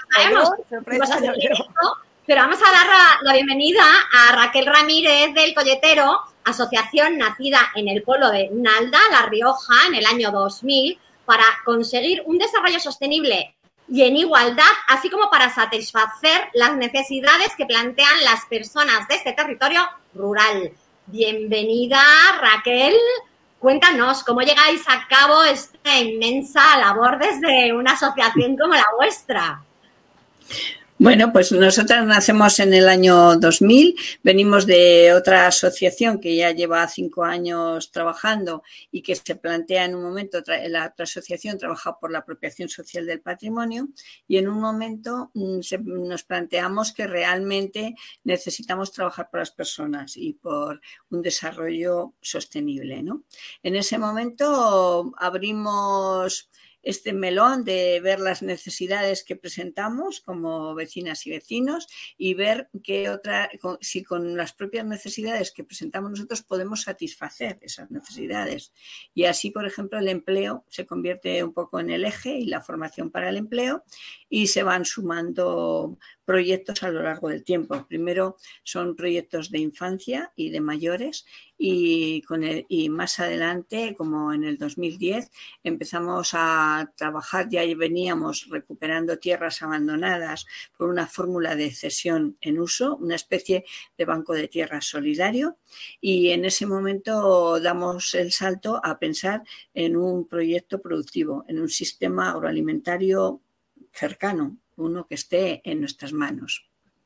Pero vamos a dar la bienvenida a Raquel Ramírez del Coletero, asociación nacida en el pueblo de Nalda, La Rioja, en el año 2000, para conseguir un desarrollo sostenible y en igualdad, así como para satisfacer las necesidades que plantean las personas de este territorio rural. Bienvenida, Raquel. Cuéntanos, ¿cómo llegáis a cabo esta inmensa labor desde una asociación como la vuestra? Bueno, pues nosotras nacemos en el año 2000, venimos de otra asociación que ya lleva 5 años trabajando y que se plantea en un momento, la otra asociación trabaja por la apropiación social del patrimonio y en un momento nos planteamos que realmente necesitamos trabajar por las personas y por un desarrollo sostenible, ¿no? En ese momento abrimos este melón de ver las necesidades que presentamos como vecinas y vecinos y ver si con las propias necesidades que presentamos nosotros podemos satisfacer esas necesidades. Y así, por ejemplo, el empleo se convierte un poco en el eje y la formación para el empleo y se van sumando proyectos a lo largo del tiempo. Primero son proyectos de infancia y de mayores y más adelante, como en el 2010, empezamos a trabajar, ya veníamos recuperando tierras abandonadas por una fórmula de cesión en uso, una especie de banco de tierras solidario y en ese momento damos el salto a pensar en un proyecto productivo, en un sistema agroalimentario cercano, uno que esté en nuestras manos.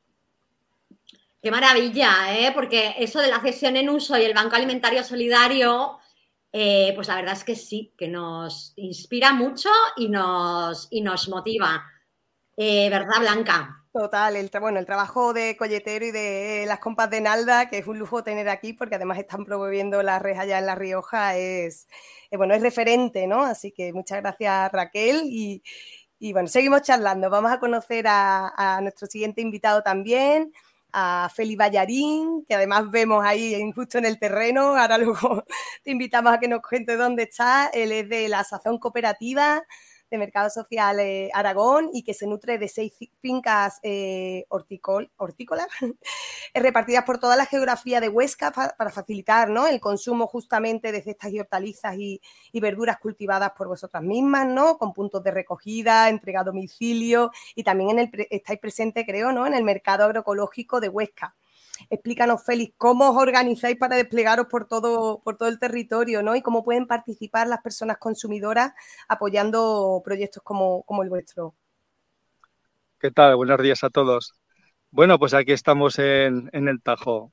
Qué maravilla, ¿eh? Porque eso de la cesión en uso y el Banco Alimentario Solidario, pues la verdad es que sí, que nos inspira mucho y nos motiva. ¿Verdad, Blanca? Total, el trabajo de Coletero y de las compas de Nalda, que es un lujo tener aquí porque además están promoviendo la red allá en La Rioja, es referente, ¿no? Así que muchas gracias, Raquel, y bueno, seguimos charlando. Vamos a conocer a nuestro siguiente invitado también, a Feli Ballarín, que además vemos ahí justo en el terreno. Ahora luego te invitamos a que nos cuente dónde está. Él es de la Asociación Cooperativa de Mercado Social Aragón y que se nutre de 6 fincas hortícolas repartidas por toda la geografía de Huesca para facilitar, ¿no?, el consumo justamente de cestas y hortalizas y verduras cultivadas por vosotras mismas, ¿no?, con puntos de recogida, entrega a domicilio y también estáis presentes, creo, ¿no?, en el mercado agroecológico de Huesca. Explícanos, Félix, cómo os organizáis para desplegaros por todo el territorio, ¿no? Y cómo pueden participar las personas consumidoras apoyando proyectos como el vuestro. ¿Qué tal? Buenos días a todos. Bueno, pues aquí estamos en el Tajo,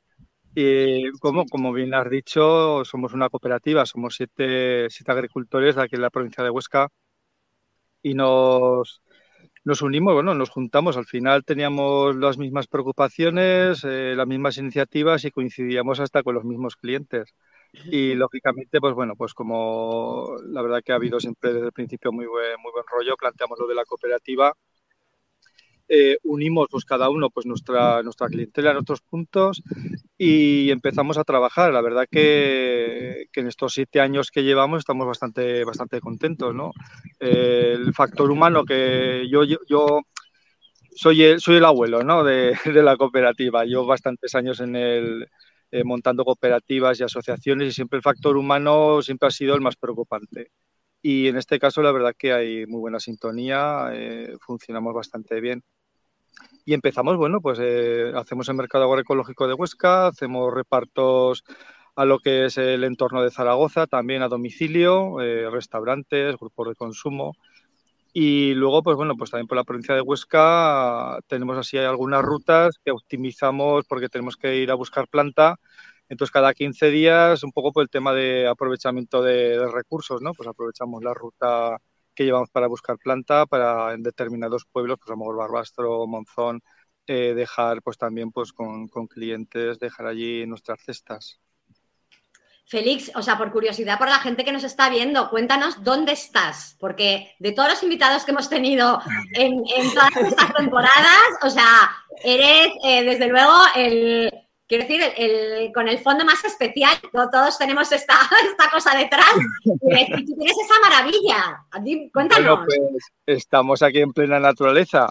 Y como bien has dicho, somos una cooperativa, somos siete agricultores de aquí en la provincia de Huesca y nos unimos, bueno, nos juntamos. Al final teníamos las mismas preocupaciones, las mismas iniciativas y coincidíamos hasta con los mismos clientes. Y lógicamente, pues bueno, pues como la verdad que ha habido siempre desde el principio muy buen rollo, planteamos lo de la cooperativa. Unimos pues cada uno pues nuestra clientela, nuestros puntos y empezamos a trabajar. La verdad que en estos 7 años que llevamos estamos bastante contentos, ¿no? El factor humano que yo soy el abuelo, ¿no? de la cooperativa. Llevo bastantes años montando cooperativas y asociaciones y siempre el factor humano siempre ha sido el más preocupante. Y en este caso la verdad que hay muy buena sintonía, funcionamos bastante bien. Y empezamos, bueno, pues hacemos el mercado agroecológico de Huesca, hacemos repartos a lo que es el entorno de Zaragoza, también a domicilio, restaurantes, grupos de consumo. Y luego, pues bueno, pues también por la provincia de Huesca tenemos así algunas rutas que optimizamos porque tenemos que ir a buscar planta. Entonces, cada 15 días, un poco por el tema de aprovechamiento de recursos, ¿no? Pues aprovechamos la ruta que llevamos para buscar planta para en determinados pueblos, pues a lo mejor Barbastro, Monzón, dejar pues también pues con clientes, dejar allí nuestras cestas. Félix, o sea, por curiosidad, por la gente que nos está viendo, cuéntanos dónde estás, porque de todos los invitados que hemos tenido en todas estas temporadas, o sea, eres desde luego quiero decir, con el fondo más especial. Todos tenemos esta cosa detrás y tú tienes esa maravilla. Cuéntanos. Bueno, pues estamos aquí en plena naturaleza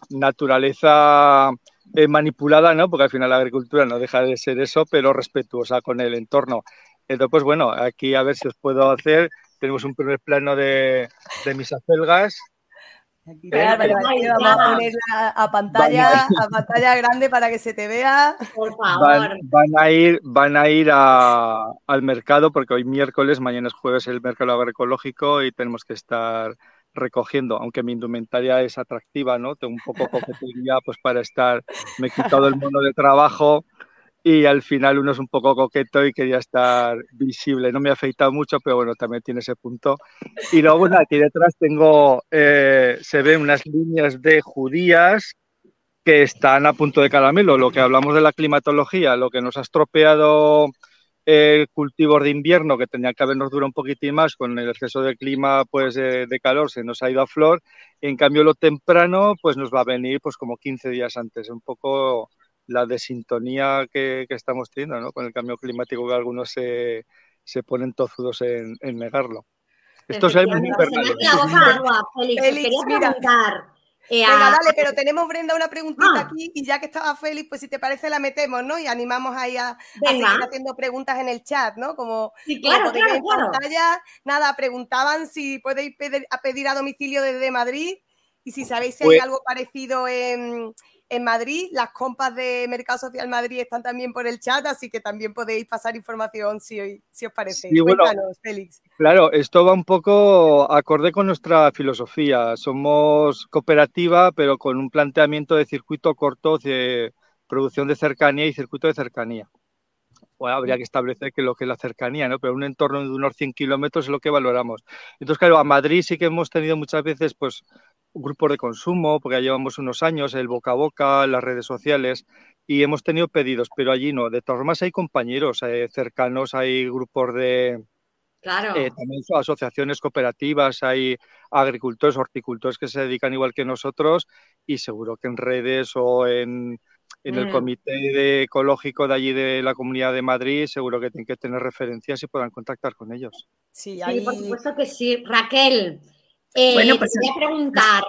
manipulada, ¿no? Porque al final la agricultura no deja de ser eso, pero respetuosa con el entorno. Entonces, pues bueno, aquí a ver si os puedo hacer. Tenemos un primer plano de mis acelgas. Vamos a ponerla a pantalla grande para que se te vea. Por favor. Van a ir al mercado porque hoy miércoles, mañana es jueves el mercado agroecológico y tenemos que estar recogiendo, aunque mi indumentaria es atractiva, ¿no? Tengo un poco coquetería pues para estar, me he quitado el mono de trabajo y al final uno es un poco coqueto y quería estar visible. No me he afeitado mucho, pero bueno, también tiene ese punto. Y luego, bueno, aquí detrás se ven unas líneas de judías que están a punto de caramelo. Lo que hablamos de la climatología, lo que nos ha estropeado cultivos de invierno, que tenía que habernos durado un poquitín más, con el exceso de clima pues de calor, se nos ha ido a flor. En cambio, lo temprano pues nos va a venir pues como 15 días antes. Un poco la desintonía que estamos teniendo, ¿no? Con el cambio climático, que algunos se ponen tozudos en negarlo. Esto es muy invernal. Félix, quería preguntar. Venga, dale, pero tenemos, Brenda, una preguntita aquí y ya que estaba Félix, pues si te parece la metemos, ¿no? Y animamos ahí a seguir haciendo preguntas en el chat, ¿no? Como, sí, claro. Pantalla. Nada, preguntaban si podéis pedir a domicilio desde Madrid y si sabéis si hay algo parecido en Madrid. Las compas de Mercado Social Madrid están también por el chat, así que también podéis pasar información si os parece. Sí, Cuéntanos, bueno, Félix. Claro, esto va un poco acorde con nuestra filosofía. Somos cooperativa, pero con un planteamiento de circuito corto de producción de cercanía y circuito de cercanía. Bueno, habría que establecer que lo que es la cercanía, ¿no? Pero un entorno de unos 100 kilómetros es lo que valoramos. Entonces, claro, a Madrid sí que hemos tenido muchas veces, pues, grupos de consumo, porque ya llevamos unos años, el boca a boca, las redes sociales, y hemos tenido pedidos, pero allí no. De todas formas hay compañeros cercanos, hay grupos de... Claro. También asociaciones cooperativas, hay agricultores, horticultores que se dedican igual que nosotros y seguro que en redes o en el comité ecológico de allí de la Comunidad de Madrid seguro que tienen que tener referencias y puedan contactar con ellos. Sí, por supuesto que sí. Raquel, bueno, pues, te voy a preguntar,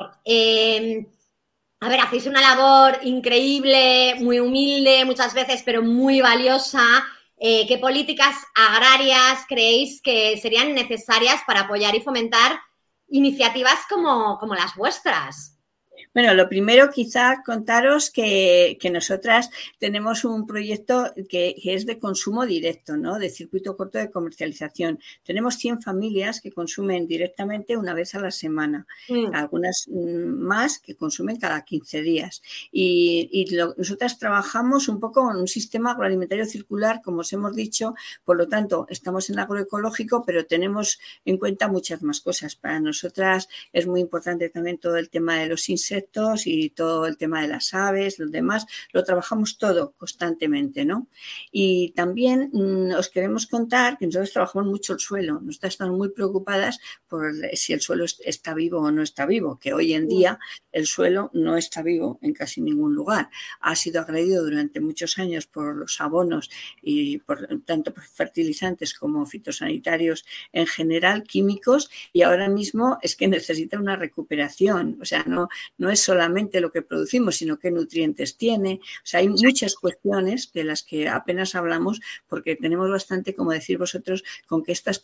a ver, hacéis una labor increíble, muy humilde muchas veces, pero muy valiosa. ¿Qué políticas agrarias creéis que serían necesarias para apoyar y fomentar iniciativas como las vuestras? Bueno, lo primero quizá contaros que nosotras tenemos un proyecto que es de consumo directo, ¿no? De circuito corto de comercialización. Tenemos 100 familias que consumen directamente una vez a la semana, algunas más que consumen cada 15 días. Nosotras trabajamos un poco con un sistema agroalimentario circular, como os hemos dicho, por lo tanto, estamos en agroecológico, pero tenemos en cuenta muchas más cosas. Para nosotras es muy importante también todo el tema de los insectos y todo el tema de las aves, los demás, lo trabajamos todo constantemente, ¿no? Y también os queremos contar que nosotros trabajamos mucho el suelo, nosotras estamos muy preocupadas por si el suelo está vivo o no está vivo, que hoy en día el suelo no está vivo en casi ningún lugar. Ha sido agredido durante muchos años por los abonos y tanto por fertilizantes como fitosanitarios en general, químicos, y ahora mismo es que necesita una recuperación, o sea, no es solamente lo que producimos, sino qué nutrientes tiene. O sea, hay muchas cuestiones de las que apenas hablamos porque tenemos bastante, como decir vosotros, con que estas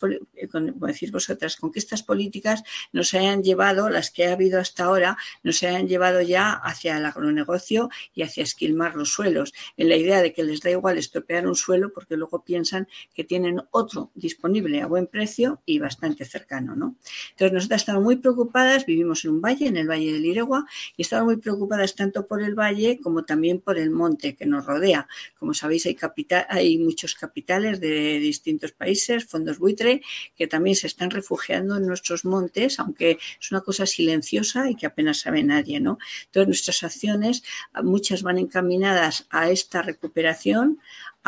políticas nos hayan llevado, las que ha habido hasta ahora, nos hayan llevado ya hacia el agronegocio y hacia esquilmar los suelos, en la idea de que les da igual estropear un suelo porque luego piensan que tienen otro disponible a buen precio y bastante cercano, ¿no? Entonces, nosotras estamos muy preocupadas, vivimos en un valle, en el Valle del Iregua, y estamos muy preocupadas tanto por el valle como también por el monte que nos rodea. Como sabéis, hay muchos capitales de distintos países, fondos buitre, que también se están refugiando en nuestros montes, aunque es una cosa silenciosa y que apenas sabe nadie, ¿no? Entonces, nuestras acciones, muchas van encaminadas a esta recuperación,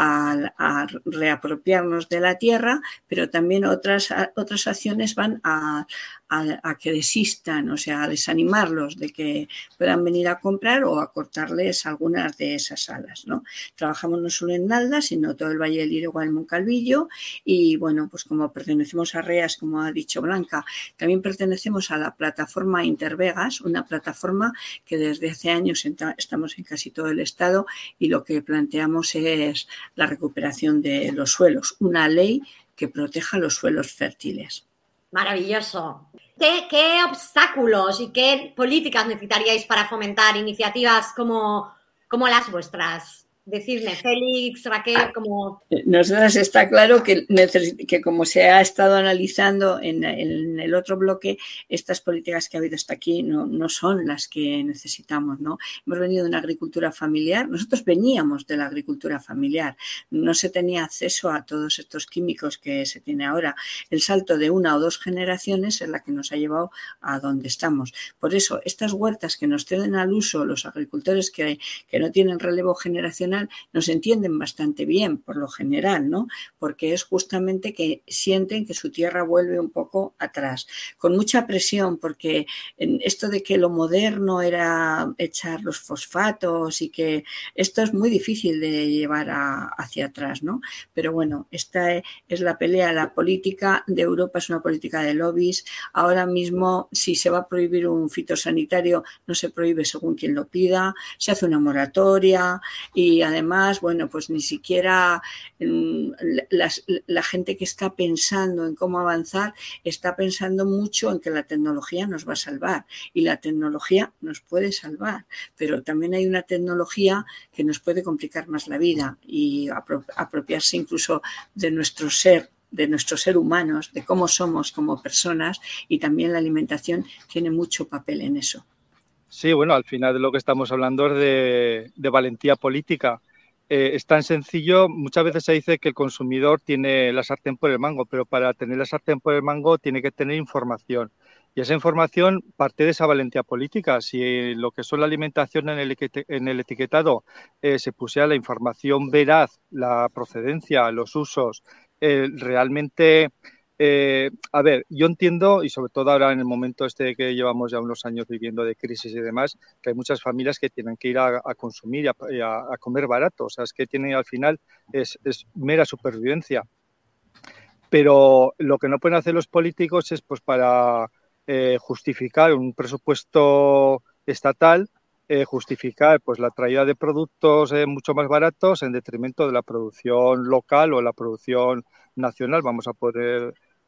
a reapropiarnos de la tierra, pero también otras acciones van a que desistan, o sea, a desanimarlos de que puedan venir a comprar o a cortarles algunas de esas alas, ¿no? Trabajamos no solo en Nalda, sino todo el Valle del Iregua, el Moncalvillo, y bueno, pues como pertenecemos a REAS, como ha dicho Blanca, también pertenecemos a la plataforma Intervegas, una plataforma que desde hace años estamos en casi todo el estado y lo que planteamos es la recuperación de los suelos, una ley que proteja los suelos fértiles. Maravilloso. ¿Qué obstáculos y qué políticas necesitaríais para fomentar iniciativas como las vuestras? Decidme, Félix, Raquel, como... Nosotras está claro que como se ha estado analizando en el otro bloque, estas políticas que ha habido hasta aquí no son las que necesitamos, ¿no? Hemos venido de una agricultura familiar, nosotros veníamos de la agricultura familiar, no se tenía acceso a todos estos químicos que se tiene ahora. El salto de 1 o 2 generaciones es la que nos ha llevado a donde estamos. Por eso, estas huertas que nos ceden al uso los agricultores que no tienen relevo generacional, nos entienden bastante bien por lo general, ¿no? Porque es justamente que sienten que su tierra vuelve un poco atrás, con mucha presión, porque esto de que lo moderno era echar los fosfatos y que esto es muy difícil de llevar hacia atrás, ¿no? Pero bueno, esta es la pelea. La política de Europa es una política de lobbies. Ahora mismo, si se va a prohibir un fitosanitario, no se prohíbe según quien lo pida, se hace una moratoria y además, bueno, pues ni siquiera la gente que está pensando en cómo avanzar está pensando mucho en que la tecnología nos va a salvar, y la tecnología nos puede salvar, pero también hay una tecnología que nos puede complicar más la vida y apropiarse incluso de nuestro ser humanos, de cómo somos como personas, y también la alimentación tiene mucho papel en eso. Sí, bueno, al final de lo que estamos hablando es de valentía política. Es tan sencillo, muchas veces se dice que el consumidor tiene la sartén por el mango, pero para tener la sartén por el mango tiene que tener información. Y esa información parte de esa valentía política. Si lo que son la alimentación en el etiquetado se pusiera la información veraz, la procedencia, los usos, realmente... a ver, yo entiendo, y sobre todo ahora en el momento este que llevamos ya unos años viviendo de crisis y demás, que hay muchas familias que tienen que ir a consumir y a comer barato. O sea, es que tienen al final es mera supervivencia. Pero lo que no pueden hacer los políticos es, pues, para justificar un presupuesto estatal, justificar, pues, la traída de productos mucho más baratos en detrimento de la producción local o la producción nacional, vamos a poner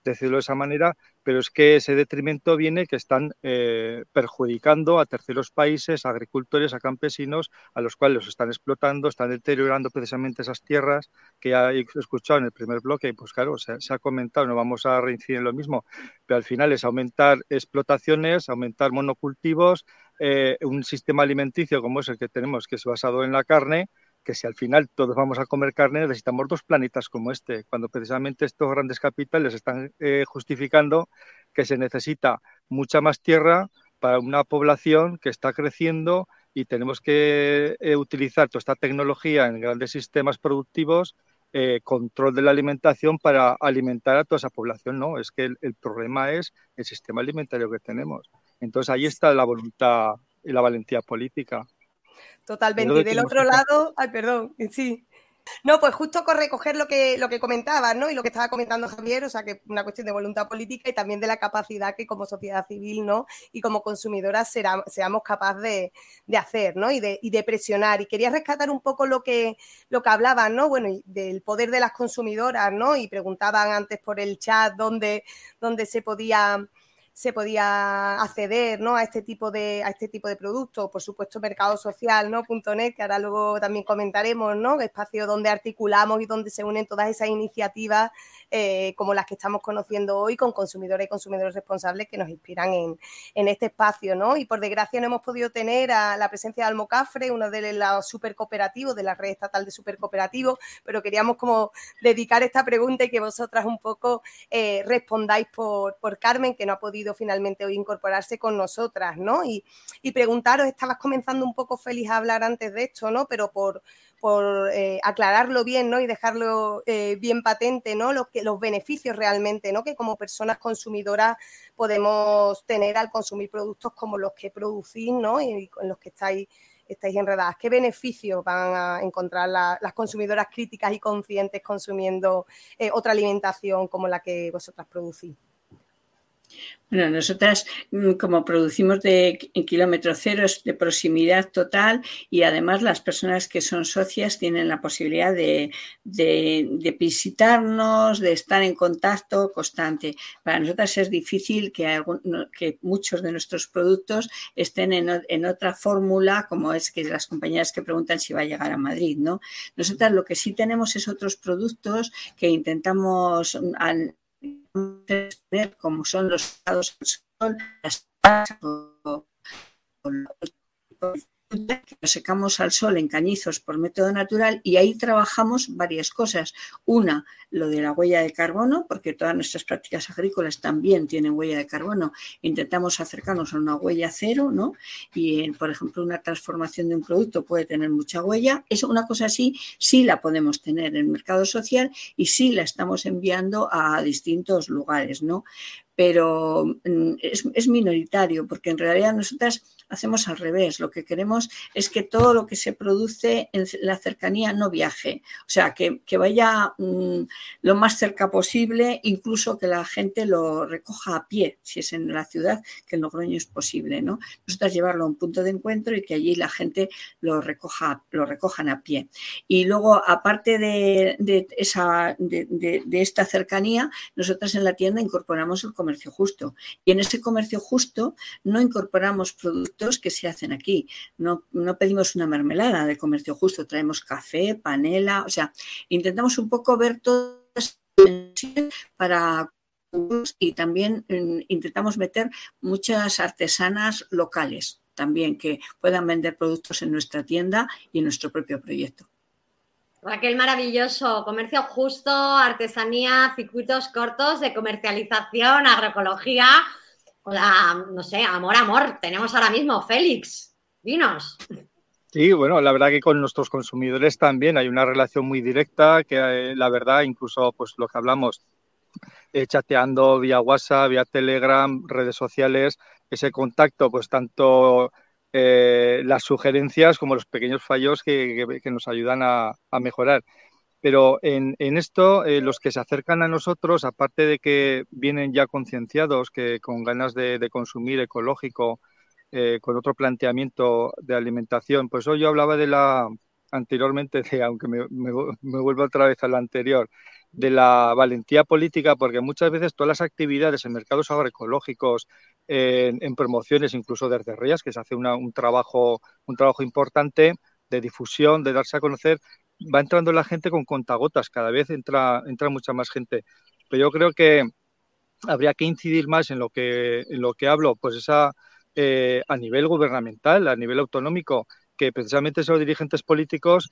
decirlo de esa manera, pero es que ese detrimento viene que están perjudicando a terceros países, a agricultores, a campesinos, a los cuales los están explotando, están deteriorando precisamente esas tierras que ya he escuchado en el primer bloque, y pues claro, se ha comentado, no vamos a reincidir en lo mismo, pero al final es aumentar explotaciones, aumentar monocultivos, un sistema alimenticio como es el que tenemos, que es basado en la carne, que si al final todos vamos a comer carne, necesitamos 2 planetas como este, cuando precisamente estos grandes capitales están justificando que se necesita mucha más tierra para una población que está creciendo y tenemos que utilizar toda esta tecnología en grandes sistemas productivos, control de la alimentación para alimentar a toda esa población, ¿no? Es que el problema es el sistema alimentario que tenemos. Entonces ahí está la voluntad y la valentía política. Totalmente. Y del otro lado, ay, perdón, sí. No, pues justo con recoger lo que comentabas, ¿no? Y lo que estaba comentando Javier, o sea, que una cuestión de voluntad política y también de la capacidad que como sociedad civil, ¿no? Y como consumidoras seamos capaces de hacer, ¿no? Y de presionar. Y quería rescatar un poco lo que hablaban, ¿no? Bueno, y del poder de las consumidoras, ¿no? Y preguntaban antes por el chat dónde se podía acceder, ¿no? a este tipo de productos, por supuesto Mercado Social, ¿no? .net, que ahora luego también comentaremos, ¿no? Espacio donde articulamos y donde se unen todas esas iniciativas como las que estamos conociendo hoy con consumidoras y consumidores responsables que nos inspiran en este espacio, ¿no? Y por desgracia no hemos podido tener a la presencia de Almocafre, uno de los supercooperativos, de la red estatal de supercooperativos, pero queríamos como dedicar esta pregunta y que vosotras un poco respondáis por Carmen, que no ha podido finalmente hoy incorporarse con nosotras, ¿no? Y preguntaros, estabas comenzando un poco, Félix, a hablar antes de esto, ¿no? Pero por aclararlo bien, ¿no? Y dejarlo bien patente, ¿no? Los beneficios realmente, ¿no? Que como personas consumidoras podemos tener al consumir productos como los que producís, ¿no? Y con los que estáis enredadas. ¿Qué beneficios van a encontrar las consumidoras críticas y conscientes consumiendo otra alimentación como la que vosotras producís? Bueno, nosotras como producimos de kilómetro cero es de proximidad total y además las personas que son socias tienen la posibilidad de visitarnos, de estar en contacto constante. Para nosotras es difícil que muchos de nuestros productos estén en otra fórmula, como es que las compañías que preguntan si va a llegar a Madrid, ¿no? Nosotras lo que sí tenemos es otros productos que intentamos como son los secados al sol, las que los secamos al sol en cañizos por método natural y ahí trabajamos varias cosas. Una, lo de la huella de carbono, porque todas nuestras prácticas agrícolas también tienen huella de carbono. Intentamos acercarnos a una huella cero, ¿no? Y, por ejemplo, una transformación de un producto puede tener mucha huella. Eso, una cosa así, sí la podemos tener en el mercado social y sí la estamos enviando a distintos lugares, ¿no? Pero es minoritario, porque en realidad nosotras hacemos al revés. Lo que queremos es que todo lo que se produce en la cercanía no viaje, o sea, que vaya lo más cerca posible, incluso que la gente lo recoja a pie, si es en la ciudad, que en Logroño es posible, ¿no? Nosotras llevarlo a un punto de encuentro y que allí la gente lo recojan a pie. Y luego, aparte de esta cercanía, nosotras en la tienda incorporamos el comercio justo. Y en ese comercio justo no incorporamos productos que se hacen aquí. No pedimos una mermelada de comercio justo, traemos café, panela, o sea, intentamos un poco ver todas para y también intentamos meter muchas artesanas locales también que puedan vender productos en nuestra tienda y en nuestro propio proyecto. Raquel, maravilloso. Comercio justo, artesanía, circuitos cortos de comercialización, agroecología. O sea, no sé, amor. Tenemos ahora mismo, Félix, dinos. Sí, bueno, la verdad que con nuestros consumidores también hay una relación muy directa que la verdad, incluso pues lo que hablamos, chateando vía WhatsApp, vía Telegram, redes sociales, ese contacto, pues tanto las sugerencias como los pequeños fallos que nos ayudan a mejorar. Pero en esto, los que se acercan a nosotros, aparte de que vienen ya concienciados, que con ganas de consumir ecológico, con otro planteamiento de alimentación, pues hoy yo hablaba de anteriormente, aunque me vuelvo otra vez a lo anterior, de la valentía política, porque muchas veces todas las actividades en mercados agroecológicos, en promociones, incluso desde RIAS, que se hace un trabajo importante de difusión, de darse a conocer, va entrando la gente con contagotas, cada vez entra mucha más gente. Pero yo creo que habría que incidir más en lo que hablo, pues a nivel gubernamental, a nivel autonómico, que precisamente esos dirigentes políticos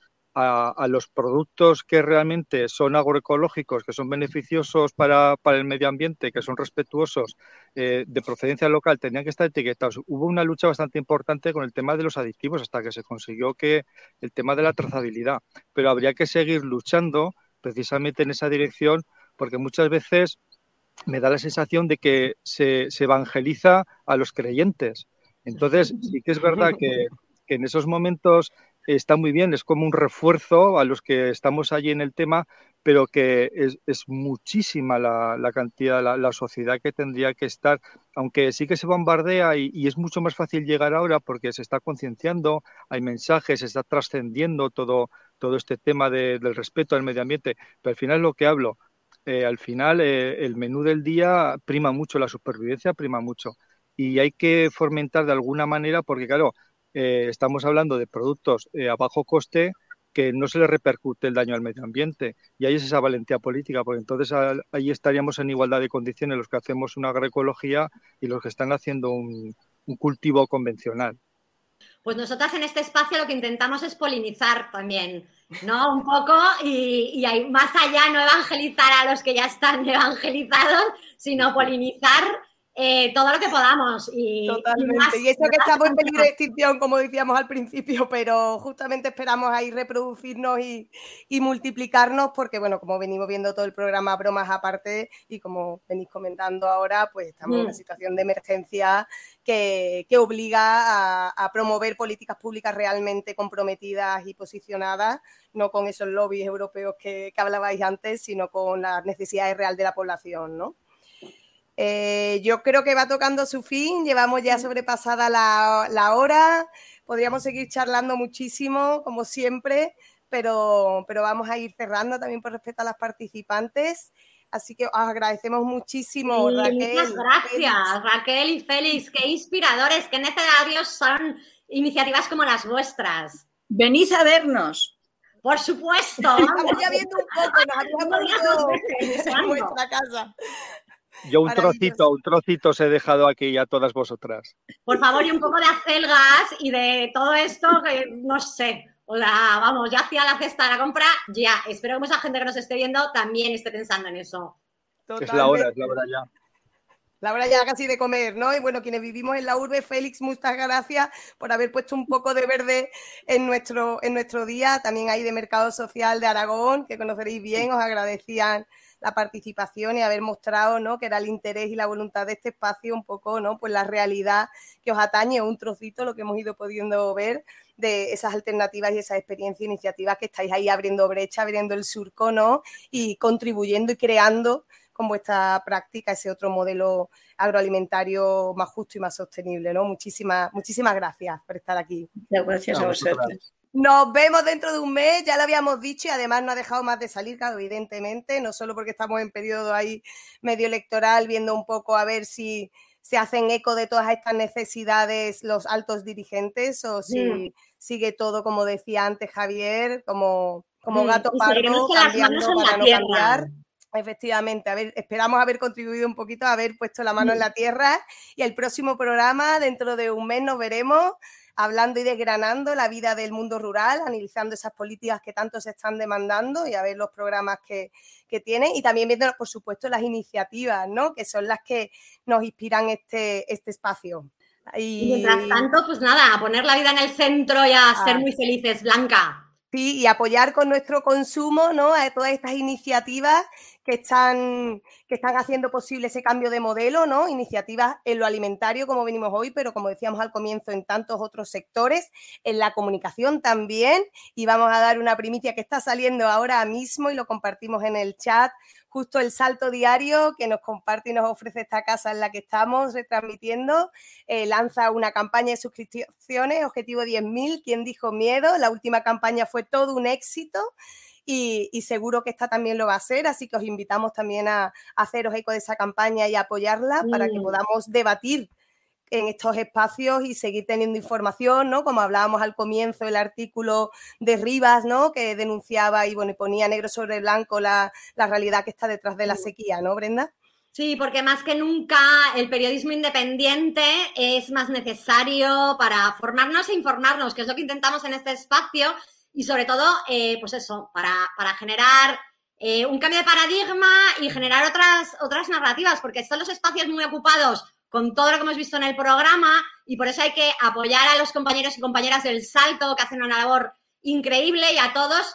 a los productos que realmente son agroecológicos, que son beneficiosos para el medio ambiente, que son respetuosos de procedencia local, tenían que estar etiquetados. Hubo una lucha bastante importante con el tema de los aditivos hasta que se consiguió que el tema de la trazabilidad, pero habría que seguir luchando precisamente en esa dirección, porque muchas veces me da la sensación de que se evangeliza a los creyentes. Entonces, sí que es verdad que en esos momentos está muy bien, es como un refuerzo a los que estamos allí en el tema, pero que es muchísima la cantidad, la sociedad que tendría que estar, aunque sí que se bombardea y es mucho más fácil llegar ahora porque se está concienciando, hay mensajes, se está trascendiendo todo este tema del respeto al medio ambiente, pero al final es lo que hablo. Al final el menú del día prima mucho, la supervivencia prima mucho y hay que fomentar de alguna manera porque claro, estamos hablando de productos a bajo coste que no se le repercute el daño al medio ambiente y ahí es esa valentía política porque entonces ahí estaríamos en igualdad de condiciones los que hacemos una agroecología y los que están haciendo un cultivo convencional. Pues nosotras en este espacio lo que intentamos es polinizar también, ¿no? Un poco y más allá no evangelizar a los que ya están evangelizados, sino polinizar todo lo que podamos. Totalmente. Y eso que estamos en peligro de extinción, como decíamos al principio, pero justamente esperamos ahí reproducirnos y multiplicarnos porque, bueno, como venimos viendo todo el programa bromas aparte y como venís comentando ahora, pues estamos en una situación de emergencia que obliga a promover políticas públicas realmente comprometidas y posicionadas, no con esos lobbies europeos que hablabais antes, sino con las necesidades reales de la población, ¿no? Yo creo que va tocando su fin, llevamos ya sobrepasada la hora, podríamos seguir charlando muchísimo, como siempre, pero vamos a ir cerrando también por respeto a las participantes, así que os agradecemos muchísimo, sí, Raquel. Muchas gracias, Raquel y Félix, qué inspiradores, qué necesarios son iniciativas como las vuestras. Venid a vernos. Por supuesto. Estamos ya viendo un poco, nos habíamos ido en vuestra casa. Yo un trocito os he dejado aquí a todas vosotras. Por favor, y un poco de acelgas y de todo esto que no sé. O sea, vamos, ya hacía la cesta de la compra, ya. Espero que mucha gente que nos esté viendo también esté pensando en eso. Totalmente. Es la hora ya. La hora ya casi de comer, ¿no? Y bueno, quienes vivimos en la urbe, Félix, muchas gracias por haber puesto un poco de verde en nuestro día. También hay de Mercado Social de Aragón, que conoceréis bien, os agradecían la participación y haber mostrado, ¿no?, que era el interés y la voluntad de este espacio un poco, ¿no?, pues la realidad que os atañe, un trocito, lo que hemos ido pudiendo ver de esas alternativas y esas experiencias e iniciativas que estáis ahí abriendo brecha, abriendo el surco, ¿no?, y contribuyendo y creando con vuestra práctica ese otro modelo agroalimentario más justo y más sostenible, ¿no? Muchísimas gracias por estar aquí. Gracias a vosotros. Nos vemos dentro de un mes, ya lo habíamos dicho y además no ha dejado más de salir, claro, evidentemente, no solo porque estamos en periodo ahí medio electoral, viendo un poco a ver si se hacen eco de todas estas necesidades los altos dirigentes o si sigue todo, como decía antes Javier, como gato pardo, cambiando para no cambiar. Efectivamente, esperamos haber contribuido un poquito, haber puesto la mano en la tierra y el próximo programa, dentro de un mes, nos veremos hablando y desgranando la vida del mundo rural, analizando esas políticas que tanto se están demandando y a ver los programas que tienen y también viendo, por supuesto, las iniciativas, ¿no?, que son las que nos inspiran este espacio. Y mientras tanto, pues nada, a poner la vida en el centro y a ser muy felices, Blanca. Sí, y apoyar con nuestro consumo, ¿no?, a todas estas iniciativas que están haciendo posible ese cambio de modelo, ¿no? Iniciativas en lo alimentario, como venimos hoy, pero como decíamos al comienzo, en tantos otros sectores, en la comunicación también, y vamos a dar una primicia que está saliendo ahora mismo y lo compartimos en el chat, justo El Salto Diario, que nos comparte y nos ofrece esta casa en la que estamos retransmitiendo, lanza una campaña de suscripciones, objetivo 10.000, ¿quién dijo miedo? La última campaña fue todo un éxito. Y seguro que esta también lo va a ser, así que os invitamos también a haceros eco de esa campaña y a apoyarla para que podamos debatir en estos espacios y seguir teniendo información, ¿no? Como hablábamos al comienzo, el artículo de Rivas, ¿no? Que denunciaba y ponía negro sobre blanco la realidad que está detrás de la sequía, ¿no, Brenda? Sí, porque más que nunca el periodismo independiente es más necesario para formarnos e informarnos, que es lo que intentamos en este espacio. Y sobre todo, pues eso, para generar un cambio de paradigma y generar otras narrativas, porque están los espacios muy ocupados con todo lo que hemos visto en el programa y por eso hay que apoyar a los compañeros y compañeras del Salto, que hacen una labor increíble, y a todos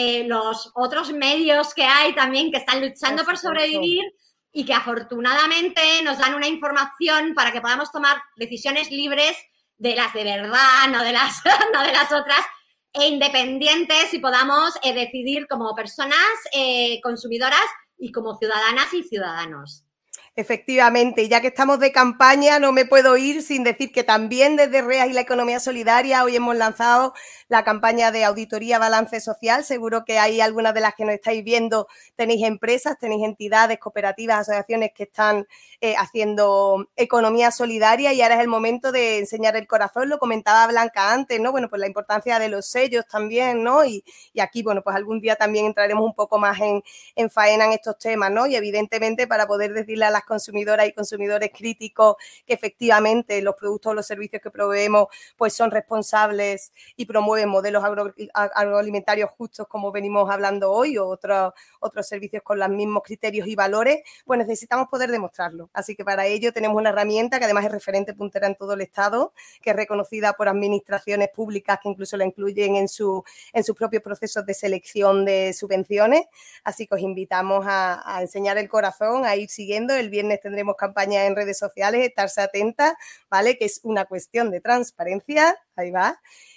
los otros medios que hay también que están luchando por sobrevivir y que afortunadamente nos dan una información para que podamos tomar decisiones libres de las de verdad, no de las otras, e independientes, y podamos decidir como personas consumidoras y como ciudadanas y ciudadanos. Efectivamente, ya que estamos de campaña, no me puedo ir sin decir que también desde REAS y la Economía Solidaria hoy hemos lanzado la campaña de auditoría balance social. Seguro que hay algunas de las que nos estáis viendo, tenéis empresas, tenéis entidades, cooperativas, asociaciones que están haciendo economía solidaria, y ahora es el momento de enseñar el corazón. Lo comentaba Blanca antes, ¿no? Bueno, pues la importancia de los sellos también, ¿no? Y aquí, bueno, pues algún día también entraremos un poco más en faena en estos temas, ¿no? Y evidentemente para poder decirle a las consumidoras y consumidores críticos que efectivamente los productos o los servicios que proveemos pues son responsables y promueven modelos agroalimentarios justos, como venimos hablando hoy, o otros servicios con los mismos criterios y valores, pues necesitamos poder demostrarlo. Así que para ello tenemos una herramienta que además es referente puntera en todo el Estado, que es reconocida por administraciones públicas que incluso la incluyen en sus propios procesos de selección de subvenciones. Así que os invitamos a enseñar el corazón, a ir siguiendo. El viernes tendremos campaña en redes sociales, estarse atentas, ¿vale? Que es una cuestión de transparencia, ahí va.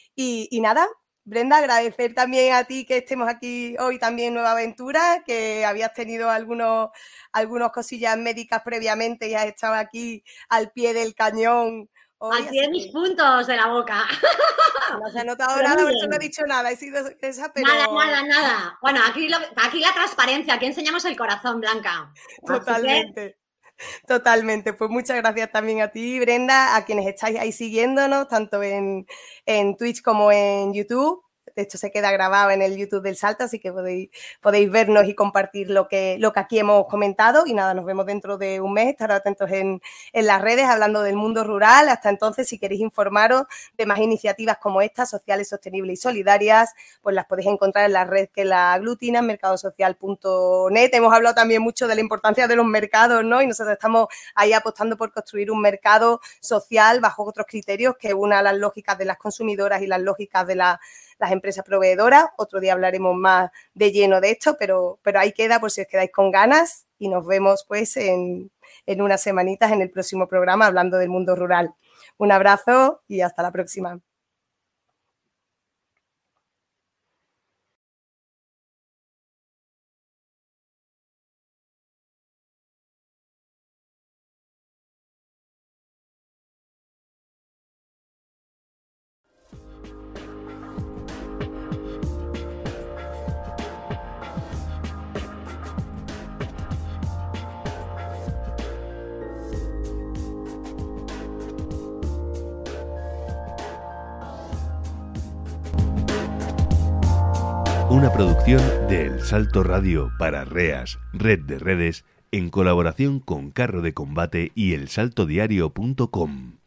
Y nada, Brenda, agradecer también a ti que estemos aquí hoy también en Nueva Aventura, que habías tenido algunos cosillas médicas previamente y has estado aquí al pie del cañón. Hoy, al pie de mis puntos de la boca. No se ha notado nada, por eso no he dicho nada, he sido esa, pero... Nada. Bueno, aquí la transparencia, aquí enseñamos el corazón, Blanca. Totalmente, pues muchas gracias también a ti, Brenda, a quienes estáis ahí siguiéndonos, tanto en Twitch como en YouTube. De hecho, se queda grabado en el YouTube del Salto, así que podéis vernos y compartir lo que aquí hemos comentado. Y nada, nos vemos dentro de un mes. Estar atentos en las redes, hablando del mundo rural. Hasta entonces, si queréis informaros de más iniciativas como estas, sociales, sostenibles y solidarias, pues las podéis encontrar en la red que la aglutina, mercadosocial.net. Hemos hablado también mucho de la importancia de los mercados, ¿no? Y nosotros estamos ahí apostando por construir un mercado social bajo otros criterios que una las lógicas de las consumidoras y las lógicas de las empresas proveedoras. Otro día hablaremos más de lleno de esto, pero ahí queda por si os quedáis con ganas, y nos vemos pues en unas semanitas en el próximo programa hablando del mundo rural. Un abrazo y hasta la próxima. Una producción de El Salto Radio para REAS, Red de Redes, en colaboración con Carro de Combate y elsaltodiario.com.